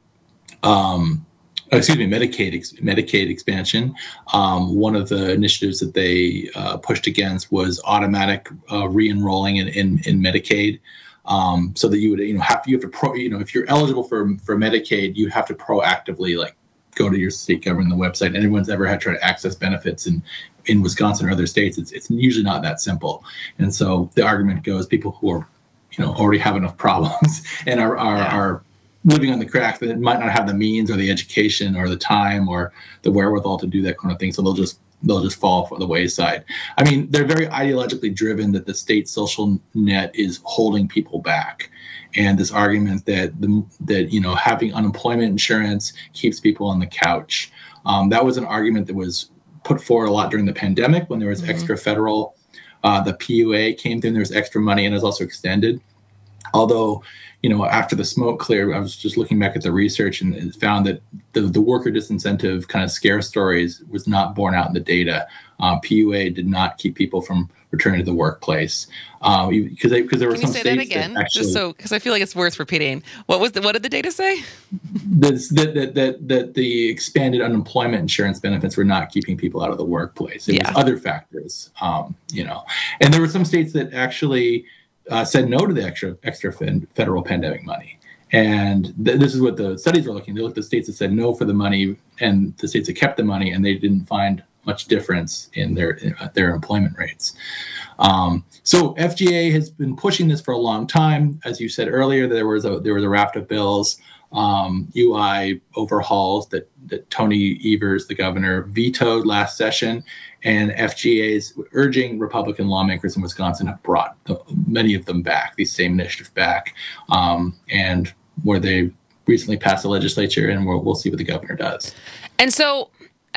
Um, excuse me, Medicaid ex- Medicaid expansion. Um, one of the initiatives that they uh, pushed against was automatic uh, re-enrolling in, in in Medicaid. Um, so that you would, you know, have you have to pro, you know, if you're eligible for for Medicaid, you have to proactively like go to your state government the website. Anyone's ever had to try to access benefits in in Wisconsin or other states, it's it's usually not that simple. And so the argument goes, people who are, you know, already have enough problems and are are, yeah. are living on the cracks that might not have the means or the education or the time or the wherewithal to do that kind of thing. So they'll just they'll just fall for the wayside. I mean, they're very ideologically driven that the state social net is holding people back. And this argument that the, that, you know, having unemployment insurance keeps people on the couch. Um, that was an argument that was put forward a lot during the pandemic when there was mm-hmm. extra federal, uh, the P U A came through and there was extra money and it was also extended. Although, you know, after the smoke cleared, I was just looking back at the research and found that the, the worker disincentive kind of scare stories was not borne out in the data. Uh, P U A did not keep people from returning to the workplace because um, because there were Can some you say states that again, that actually, just so because I feel like it's worth repeating. What was the what did the data say? That that that that the expanded unemployment insurance benefits were not keeping people out of the workplace. It Yeah. was other factors, um, you know, and there were some states that actually. Uh, said no to the extra extra federal pandemic money. And th- this is what the studies were looking. They looked at states that said no for the money and the states that kept the money, and they didn't find much difference in their in their employment rates. Um, so F G A has been pushing this for a long time. As you said earlier, there was a there was a raft of bills, um, U I overhauls that, that Tony Evers, the governor, vetoed last session. And F G A is urging Republican lawmakers in Wisconsin have brought the, many of them back, these same initiatives back, um, and where they recently passed the legislature, and we'll, we'll see what the governor does. And so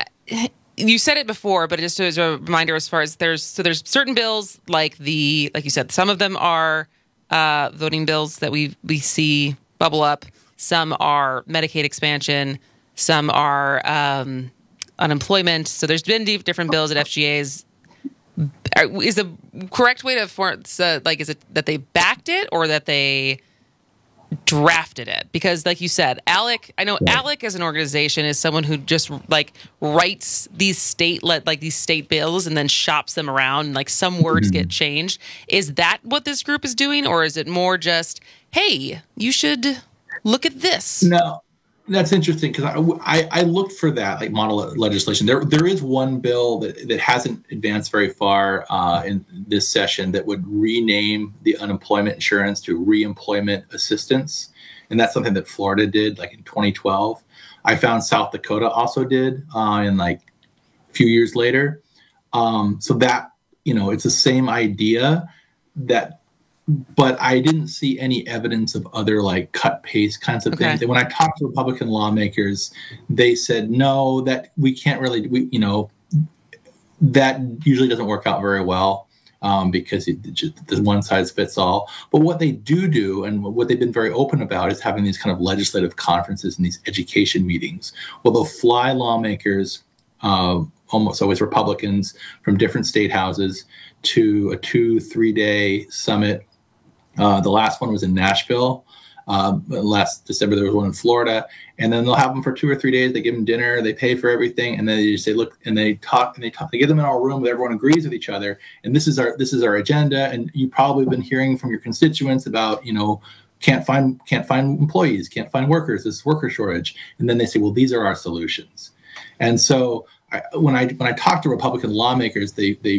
you said it before, but just as a reminder, as far as there's so there's certain bills like the like you said, some of them are uh, voting bills that we we see bubble up. Some are Medicaid expansion. Some are. Um, unemployment. So there's been different bills at F G A's. Is the correct way to form, uh, like, is it that they backed it or that they drafted it? Because like you said, ALEC, I know yeah. ALEC as an organization is someone who just like writes these state, like these state bills and then shops them around and like some words mm-hmm. get changed. Is that what this group is doing? Or is it more just, hey, you should look at this? No. That's interesting because I, I, I looked for that like model legislation. There there is one bill that, that hasn't advanced very far uh, in this session that would rename the unemployment insurance to reemployment assistance, and that's something that Florida did like in twenty twelve. I found South Dakota also did uh, in like a few years later. Um, so that you know it's the same idea that. But I didn't see any evidence of other like cut paste kinds of okay. things. And when I talked to Republican lawmakers, they said, no, that we can't really, we, you know, that usually doesn't work out very well um, because it just the one size fits all. But what they do do and what they've been very open about is having these kind of legislative conferences and these education meetings. Well, they'll fly lawmakers, uh, almost always Republicans from different state houses to a two, three day summit. Uh, the last one was in Nashville. Um, last December, there was one in Florida. And then they'll have them for two or three days. They give them dinner. They pay for everything. And then they just say, look, and they talk and they talk. They get them in our room where everyone agrees with each other. And this is our this is our agenda. And you've probably been hearing from your constituents about, you know, can't find can't find employees, can't find workers, this worker shortage. And then they say, well, these are our solutions. And so I, when I when I talk to Republican lawmakers, they they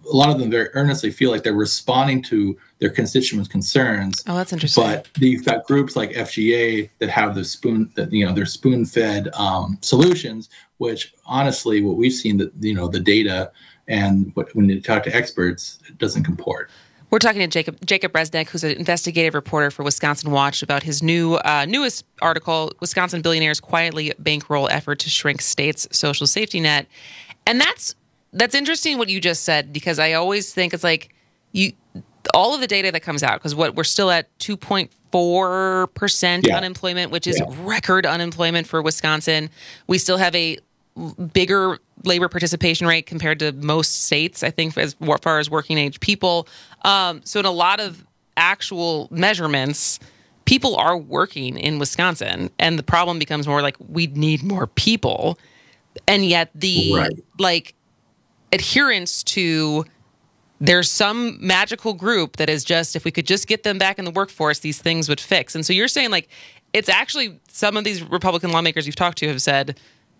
a lot of them very earnestly feel like they're responding to their constituents' concerns. Oh, that's interesting. But you've got groups like F G A that have the spoon, that you know, they're spoon-fed um, solutions, which honestly, what we've seen, that you know, the data and what, when you talk to experts, it doesn't comport. We're talking to Jacob Jacob Resnick, who's an investigative reporter for Wisconsin Watch, about his new uh, newest article, Wisconsin Billionaires Quietly Bankroll Effort to Shrink State's Social Safety Net. And that's that's interesting what you just said, because I always think it's like you all of the data that comes out, because what we're still at two point four percent yeah. unemployment, which is yeah. record unemployment for Wisconsin. We still have a bigger labor participation rate compared to most states, I think, as far as working age people. Um, so in a lot of actual measurements, people are working in Wisconsin, and the problem becomes more like we need more people. And yet the right. like adherence to there's some magical group that is just, if we could just get them back in the workforce, these things would fix. And so you're saying like it's actually some of these Republican lawmakers you've talked to have said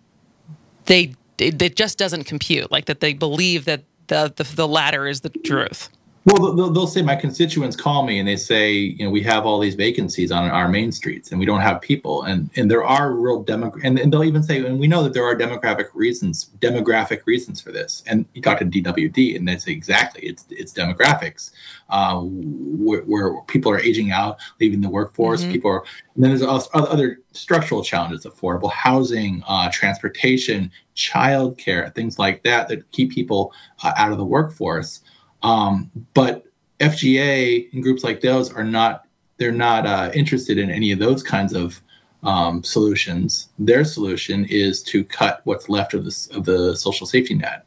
they it, it just doesn't compute, like that they believe that the the, the latter is the truth. Well, they'll, they'll say, my constituents call me and they say, you know, we have all these vacancies on our main streets and we don't have people. And and there are real demo, and, and they'll even say, and we know that there are demographic reasons, demographic reasons for this. And you talk to D W D and they say, exactly, it's it's demographics, uh, where, where people are aging out, leaving the workforce. Mm-hmm. People are, and then there's also other structural challenges, affordable housing, uh, transportation, childcare, things like that, that keep people uh, out of the workforce. Um, but F G A and groups like those are not, they're not uh, interested in any of those kinds of um, solutions. Their solution is to cut what's left of, this, of the social safety net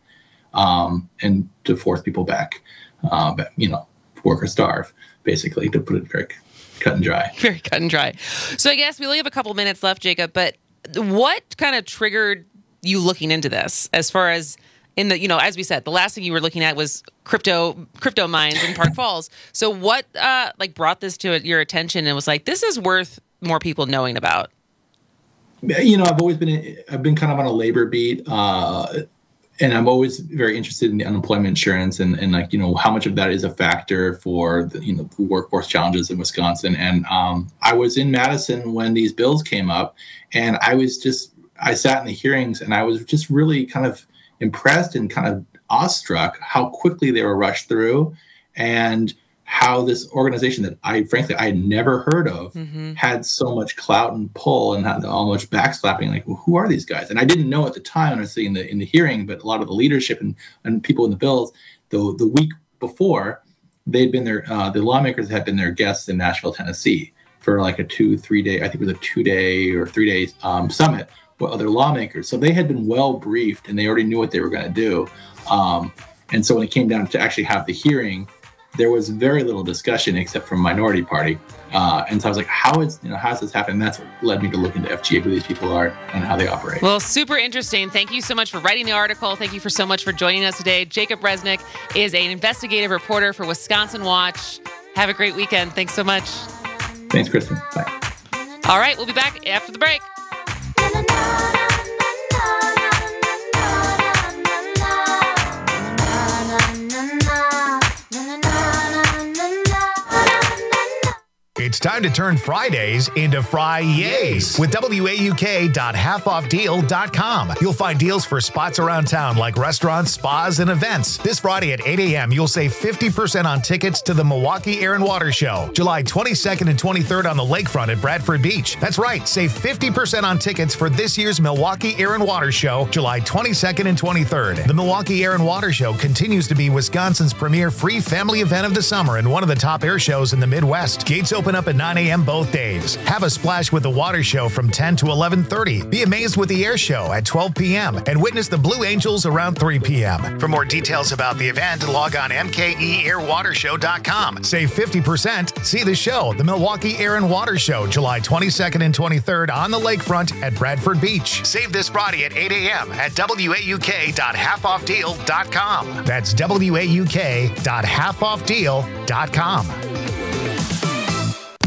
um, and to force people back, uh, back, you know, work or starve, basically, to put it very cut and dry. Very cut and dry. So I guess we only have a couple minutes left, Jacob, but what kind of triggered you looking into this as far as in the, you know, as we said, the last thing you were looking at was crypto crypto mines in Park Falls. So what uh, like brought this to your attention and was like, this is worth more people knowing about? You know, I've always been, I've been kind of on a labor beat, uh, and I'm always very interested in the unemployment insurance and, and like, you know, how much of that is a factor for the, you know, the workforce challenges in Wisconsin. And um, I was in Madison when these bills came up, and I was just, I sat in the hearings and I was just really kind of impressed and kind of awestruck how quickly they were rushed through, and how this organization that I frankly I had never heard of mm-hmm. had so much clout and pull and had all much backslapping. Like, well, who are these guys? And I didn't know at the time when I was sitting in the in the hearing, but a lot of the leadership and, and people in the bills, the the week before, they'd been their uh, the lawmakers had been their guests in Nashville, Tennessee, for like a two three day I think it was a two day or three day um, summit with other lawmakers. So they had been well briefed and they already knew what they were going to do. Um, and so when it came down to actually have the hearing, there was very little discussion except from Minority Party. Uh, and so I was like, how is, you know, how does this happen? And that's what led me to look into F G A, who these people are and how they operate. Well, super interesting. Thank you so much for writing the article. Thank you for so much for joining us today. Jacob Resnick is an investigative reporter for Wisconsin Watch. Have a great weekend. Thanks so much. Thanks, Kristen. Bye. All right, we'll be back after the break. It's time to turn Fridays into Fri-yays with W A U K dot half off deal dot com. You'll find deals for spots around town like restaurants, spas, and events. This Friday at eight a.m., you'll save fifty percent on tickets to the Milwaukee Air and Water Show, July twenty-second and twenty-third on the lakefront at Bradford Beach. That's right, save fifty percent on tickets for this year's Milwaukee Air and Water Show, July twenty-second and twenty-third. The Milwaukee Air and Water Show continues to be Wisconsin's premier free family event of the summer and one of the top air shows in the Midwest. Gates open up at nine a.m. both days. Have a splash with the water show from ten to eleven thirty. Be amazed with the air show at twelve p.m. and witness the Blue Angels around three p.m. For more details about the event, log on M K E air water show dot com. Save fifty percent. See the show, the Milwaukee Air and Water Show, July twenty-second and twenty-third on the lakefront at Bradford Beach. Save this Friday at eight a.m. at W A U K dot half off deal dot com. That's W A U K dot half off deal dot com.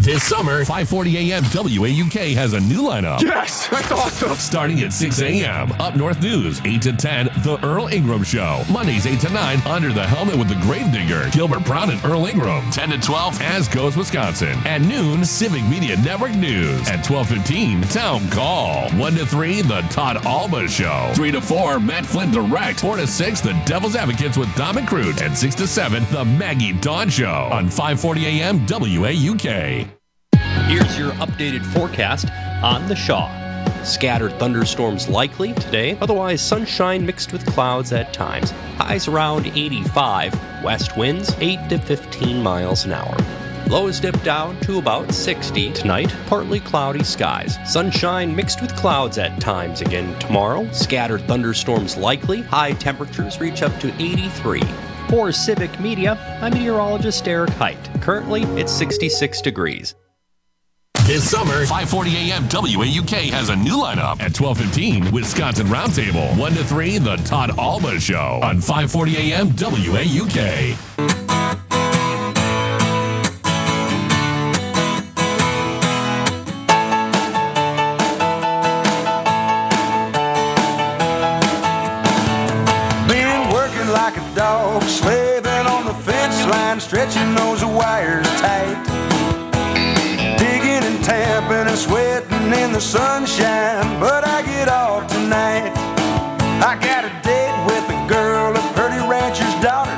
This summer, five forty a.m. W A U K has a new lineup. Yes, that's awesome. Starting at six a.m. Up North News, eight to ten, The Earl Ingram Show. Mondays, eight to nine, Under the Helmet with the Gravedigger, Gilbert Brown and Earl Ingram. ten to twelve, As Goes Wisconsin. At noon, Civic Media Network News. At twelve fifteen, Town Call. one to three, The Todd Alba Show. three to four, Matt Flynn Direct. four to six, The Devil's Advocates with Dom and Crute. And six to seven, The Maggie Dawn Show on five forty a.m. W A U K. Here's your updated forecast on the Shaw. Scattered thunderstorms likely today, otherwise sunshine mixed with clouds at times. Highs around eighty-five, west winds eight to fifteen miles an hour. Lows dip down to about sixty tonight, partly cloudy skies. Sunshine mixed with clouds at times again tomorrow. Scattered thunderstorms likely, high temperatures reach up to eighty-three. For Civic Media, I'm meteorologist Eric Height. Currently, it's sixty-six degrees. This summer, five forty a.m. W A U K has a new lineup. At twelve fifteen, Wisconsin Roundtable. one to three, The Todd Alba Show on five forty a.m. W A U K. Been working like a dog, slaving on the fence line, stretching those wires tight. Tamping and sweating in the sunshine, but I get off tonight. I got a date with a girl, a pretty rancher's daughter.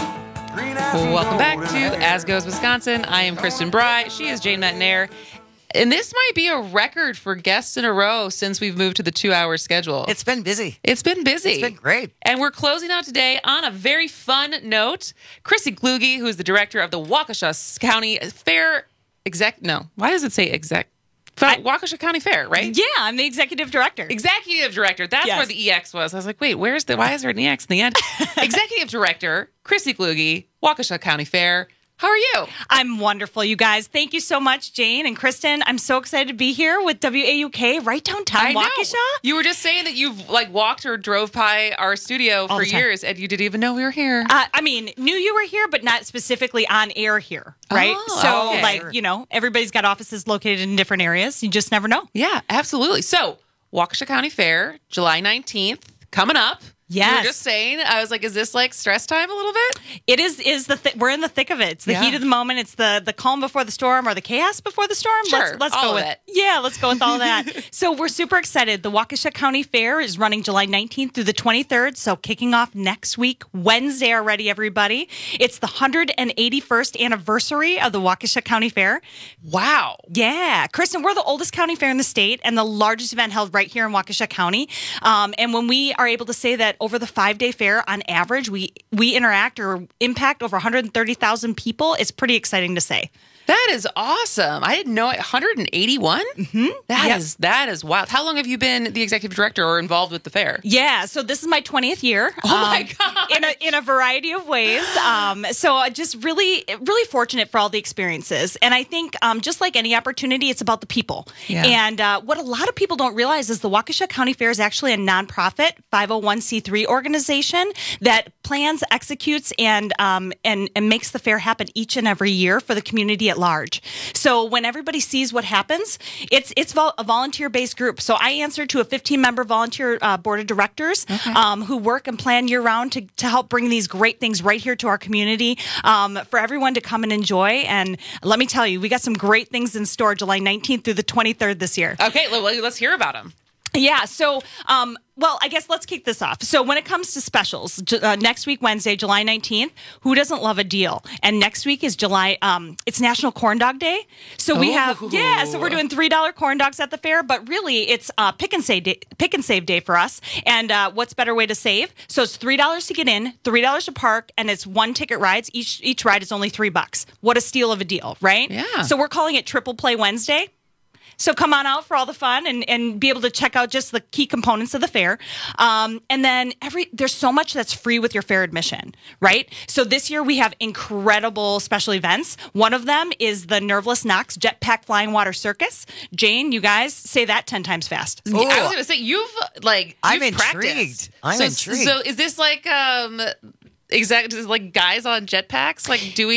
Welcome back to As Goes Wisconsin. I am Kristen Bry. She is Jane Metnair. And this might be a record for guests in a row since we've moved to the two-hour schedule. It's been busy. It's been busy. It's been great. And we're closing out today on a very fun note. Chrissy Kluge, who is the director of the Waukesha County Fair Exec, no, why does it say exec? I, Waukesha County Fair, right? Yeah, I'm the executive director. Executive director. That's yes. where the E X was. I was like, wait, where's the, why is there an E X in the end? Executive director, Chrissy Kluge, Waukesha County Fair. How are you? I'm wonderful, you guys. Thank you so much, Jane and Kristen. I'm so excited to be here with W A U K right downtown I Waukesha. Know. You were just saying that you've like walked or drove by our studio All for years, and you didn't even know we were here. Uh, I mean, knew you were here, but not specifically on air here, right? Oh, so, okay. like, you know, everybody's got offices located in different areas. You just never know. Yeah, absolutely. So, Waukesha County Fair, July nineteenth, coming up. Yes. You were just saying, I was like, is this like stress time a little bit? It is, is the th- we're in the thick of it. It's the Yeah. heat of the moment. It's the the calm before the storm or the chaos before the storm. Sure, let's, let's all go of with it. Yeah, let's go with all that. So we're super excited. The Waukesha County Fair is running July nineteenth through the twenty-third. So kicking off next week, Wednesday already, everybody. It's the one hundred eighty-first anniversary of the Waukesha County Fair. Wow. Yeah. Kristen, we're the oldest county fair in the state and the largest event held right here in Waukesha County. Um, and when we are able to say that over the five-day fair, on average, we we interact or impact over one hundred thirty thousand people, it's pretty exciting to say. That is awesome. I didn't know it. one hundred eighty-one? Mm-hmm. That Yep. is that is wild. How long have you been the executive director or involved with the fair? Yeah, so this is my twentieth year. Oh my um, God. In a in a variety of ways. Um, so uh, just really really fortunate for all the experiences. And I think um, just like any opportunity, it's about the people. Yeah. And uh, what a lot of people don't realize is the Waukesha County Fair is actually a nonprofit five oh one c three organization that plans, executes, and um, and and makes the fair happen each and every year for the community at large. So when everybody sees what happens, it's it's vol- a volunteer-based group. So I answer to a fifteen-member volunteer uh, board of directors Okay. um, who work and plan year-round to, to help bring these great things right here to our community um, for everyone to come and enjoy. And let me tell you, we got some great things in store July nineteenth through the twenty-third this year. Okay, well, let's hear about them. Yeah, so, um, well, I guess let's kick this off. So when it comes to specials, ju- uh, next week, Wednesday, July nineteenth, who doesn't love a deal? And next week is July, um, it's National Corn Dog Day. So we have, Ooh. yeah, so we're doing three dollar corn dogs at the fair, but really it's uh, pick and save day, pick and save day for us. And uh, what's better way to save? So it's three dollars to get in, three dollars to park, and it's one ticket rides. Each, each ride is only three bucks. What a steal of a deal, right? Yeah. So we're calling it Triple Play Wednesday. So come on out for all the fun and, and be able to check out just the key components of the fair. Um, and then every there's so much that's free with your fair admission, right? So this year we have incredible special events. One of them is the Nerveless Knox Jetpack Flying Water Circus. Jane, you guys say that ten times fast. I was going to say, you've like, you've I'm practiced. intrigued. I'm so, intrigued. So is this like, um, exact, is like guys on jetpacks, like doing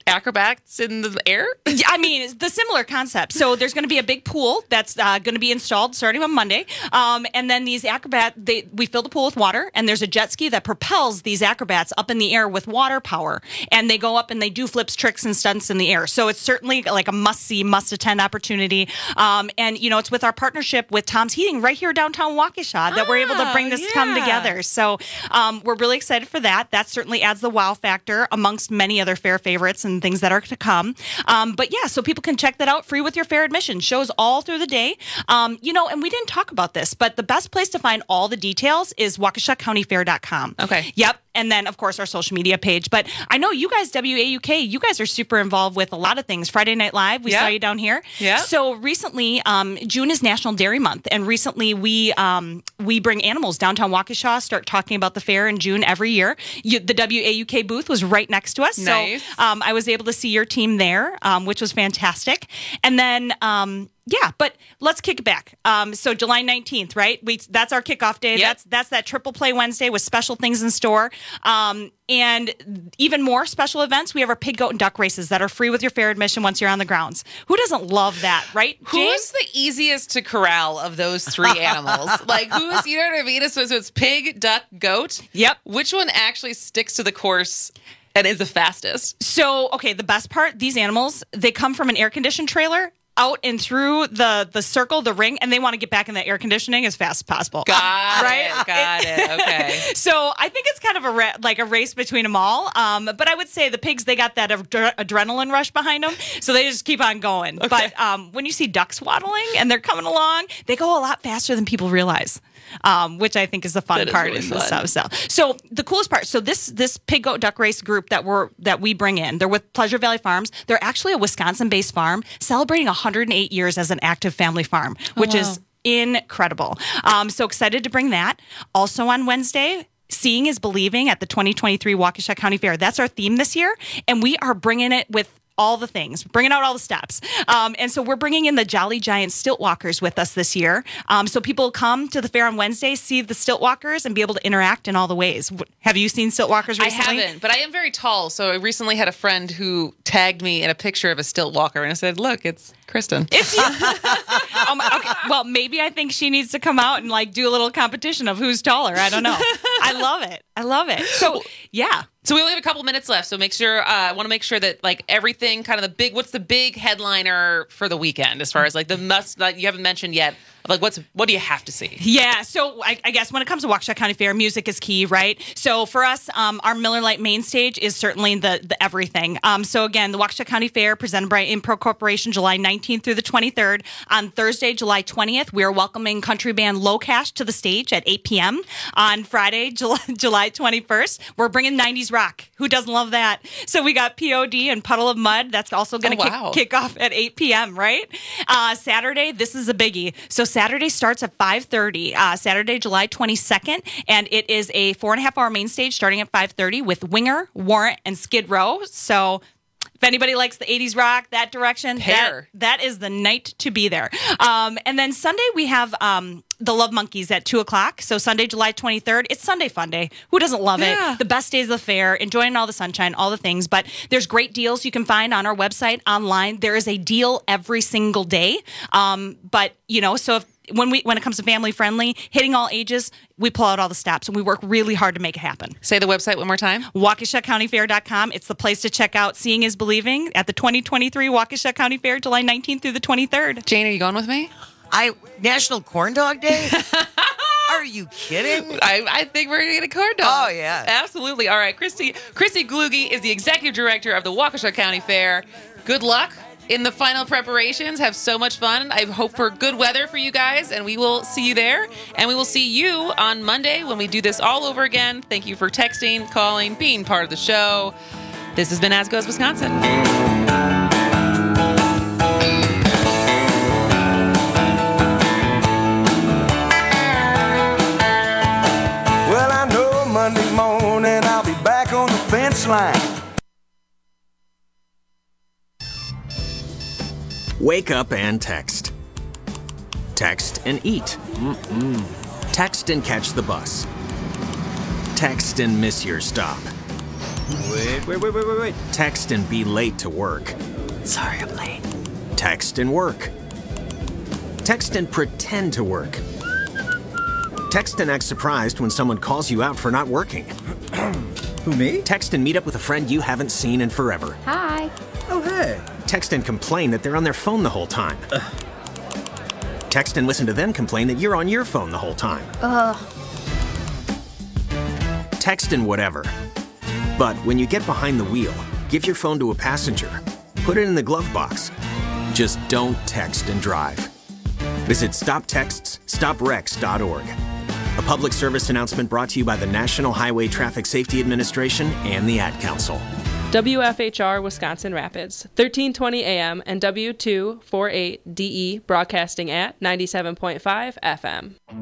acrobats in the air? Yeah, I mean, it's the similar concept. So there's going to be a big pool that's uh, going to be installed starting on Monday. Um, and then these acrobat, they, we fill the pool with water, and there's a jet ski that propels these acrobats up in the air with water power. And they go up and they do flips, tricks, and stunts in the air. So it's certainly like a must-see, must-attend opportunity. Um, and, you know, it's with our partnership with Tom's Heating right here downtown Waukesha that we're able to bring this yeah. to come together. So um, we're really excited for that. That certainly adds the wow factor amongst many other fair favorites and things that are to come. Um, but yeah, so people can check that out free with your fair admission. Shows all through the day. Um, you know, and we didn't talk about this, but the best place to find all the details is waukesha county fair dot com. Okay. Yep. And then, of course, our social media page. But I know you guys, W A U K, you guys are super involved with a lot of things. Friday Night Live, we Yeah. saw you down here. Yeah. So recently, um, June is National Dairy Month. And recently, we um, we bring animals downtown Waukesha, start talking about the fair in June every year. You, the W A U K booth was right next to us. Nice. So um, I was able to see your team there, um, which was fantastic. And then... Um, Yeah, but let's kick it back. Um, so July nineteenth, right? We that's our kickoff day. Yep. That's that's that Triple Play Wednesday with special things in store. Um, and even more special events. We have our pig, goat, and duck races that are free with your fair admission once you're on the grounds. Who doesn't love that, right? Who's James? the easiest to corral of those three animals? Like, who's, you know what I mean? So, so it's pig, duck, goat. Yep. Which one actually sticks to the course and is the fastest? So, okay, the best part, these animals, they come from an air-conditioned trailer out and through the the circle, the ring, and they want to get back in the air conditioning as fast as possible. Got right? it. Got it. Okay. So I think it's kind of a ra- like a race between them all. Um, but I would say the pigs, they got that ad- adrenaline rush behind them, so they just keep on going. Okay. But um, when you see ducks waddling and they're coming along, they go a lot faster than people realize. Um, which I think is the fun That is part really in this fun. stuff. So, so the coolest part. So this this pig goat duck race group that we're that we bring in, they're with Pleasure Valley Farms. They're actually a Wisconsin-based farm celebrating one hundred eight years as an active family farm, which wow. is incredible. Um, so excited to bring that. Also on Wednesday, Seeing is Believing at the twenty twenty-three Waukesha County Fair. That's our theme this year, and we are bringing it with all the things, bringing out all the steps. Um, and so we're bringing in the Jolly Giant Stilt Walkers with us this year. Um, so people come to the fair on Wednesday, see the Stilt Walkers, and be able to interact in all the ways. Have you seen Stilt Walkers recently? I haven't, but I am very tall. So I recently had a friend who tagged me in a picture of a stilt walker, and I said, look, it's Kristen. It's you. Oh my, okay. Well, maybe I think she needs to come out and like do a little competition of who's taller. I don't know. I love it. I love it. So, yeah. So we only have a couple minutes left. So make sure, uh, I want to make sure that like everything kind of the big, what's the big headliner for the weekend as far as like the must, like you haven't mentioned yet, like what's, what do you have to see? Yeah. So I, I guess when it comes to Waukesha County Fair, music is key, right? So for us, um, our Miller Lite main stage is certainly the, the everything. Um, so again, the Waukesha County Fair presented by Impro Corporation, July nineteenth through the twenty-third. On Thursday, July twentieth, we are welcoming country band Low Cash to the stage at eight p.m. On Friday, July, July twenty-first, we're bringing nineties rock. Who doesn't love that? So we got P O D and Puddle of Mud. That's also going to Oh, wow. kick, kick off at eight p.m., right? Uh, Saturday, this is a biggie. So Saturday starts at five thirty. Uh, Saturday, July twenty-second, and it is a four and a half hour main stage starting at five thirty with Winger, Warrant, and Skid Row. So if anybody likes the eighties rock, that direction, that, Pair. that is the night to be there. Um, and then Sunday, we have um, the Love Monkeys at two o'clock. So Sunday, July twenty-third, it's Sunday Fun Day. Who doesn't love Yeah. it? The best days of the fair, enjoying all the sunshine, all the things. But there's great deals you can find on our website, online. There is a deal every single day. Um, but, you know, so if when we when it comes to family friendly, hitting all ages, we pull out all the stops and we work really hard to make it happen. Say the website one more time. Waukesha County Fair dot com. It's the place to check out Seeing is Believing at the twenty twenty-three Waukesha County Fair, July nineteenth through the twenty-third. Jane, are you going with me? I National Corn Dog Day? Are you kidding? I, I think we're going to get a corn dog. Oh, yeah. Absolutely. All right. Christy, Christy Glugi is the executive director of the Waukesha County Fair. Good luck in the final preparations. Have so much fun. I hope for good weather for you guys, and we will see you there. And we will see you on Monday when we do this all over again. Thank you for texting, calling, being part of the show. This has been As Goes Wisconsin. Well, I know Monday morning I'll be back on the fence line. Wake up and text. Text and eat. Mm-mm. Text and catch the bus. Text and miss your stop. Wait, wait, wait, wait, wait, wait. Text and be late to work. Sorry, I'm late. Text and work. Text and pretend to work. Text and act surprised when someone calls you out for not working. Who, me? Text and meet up with a friend you haven't seen in forever. Hi. Oh, hey. Text and complain that they're on their phone the whole time. Ugh. Text and listen to them complain that you're on your phone the whole time. Ugh. Text and whatever. But when you get behind the wheel, give your phone to a passenger. Put it in the glove box. Just don't text and drive. Visit stop texts stop wrecks dot org. A public service announcement brought to you by the National Highway Traffic Safety Administration and the Ad Council. W F H R Wisconsin Rapids, thirteen twenty A M and W two forty-eight D E broadcasting at ninety-seven point five F M.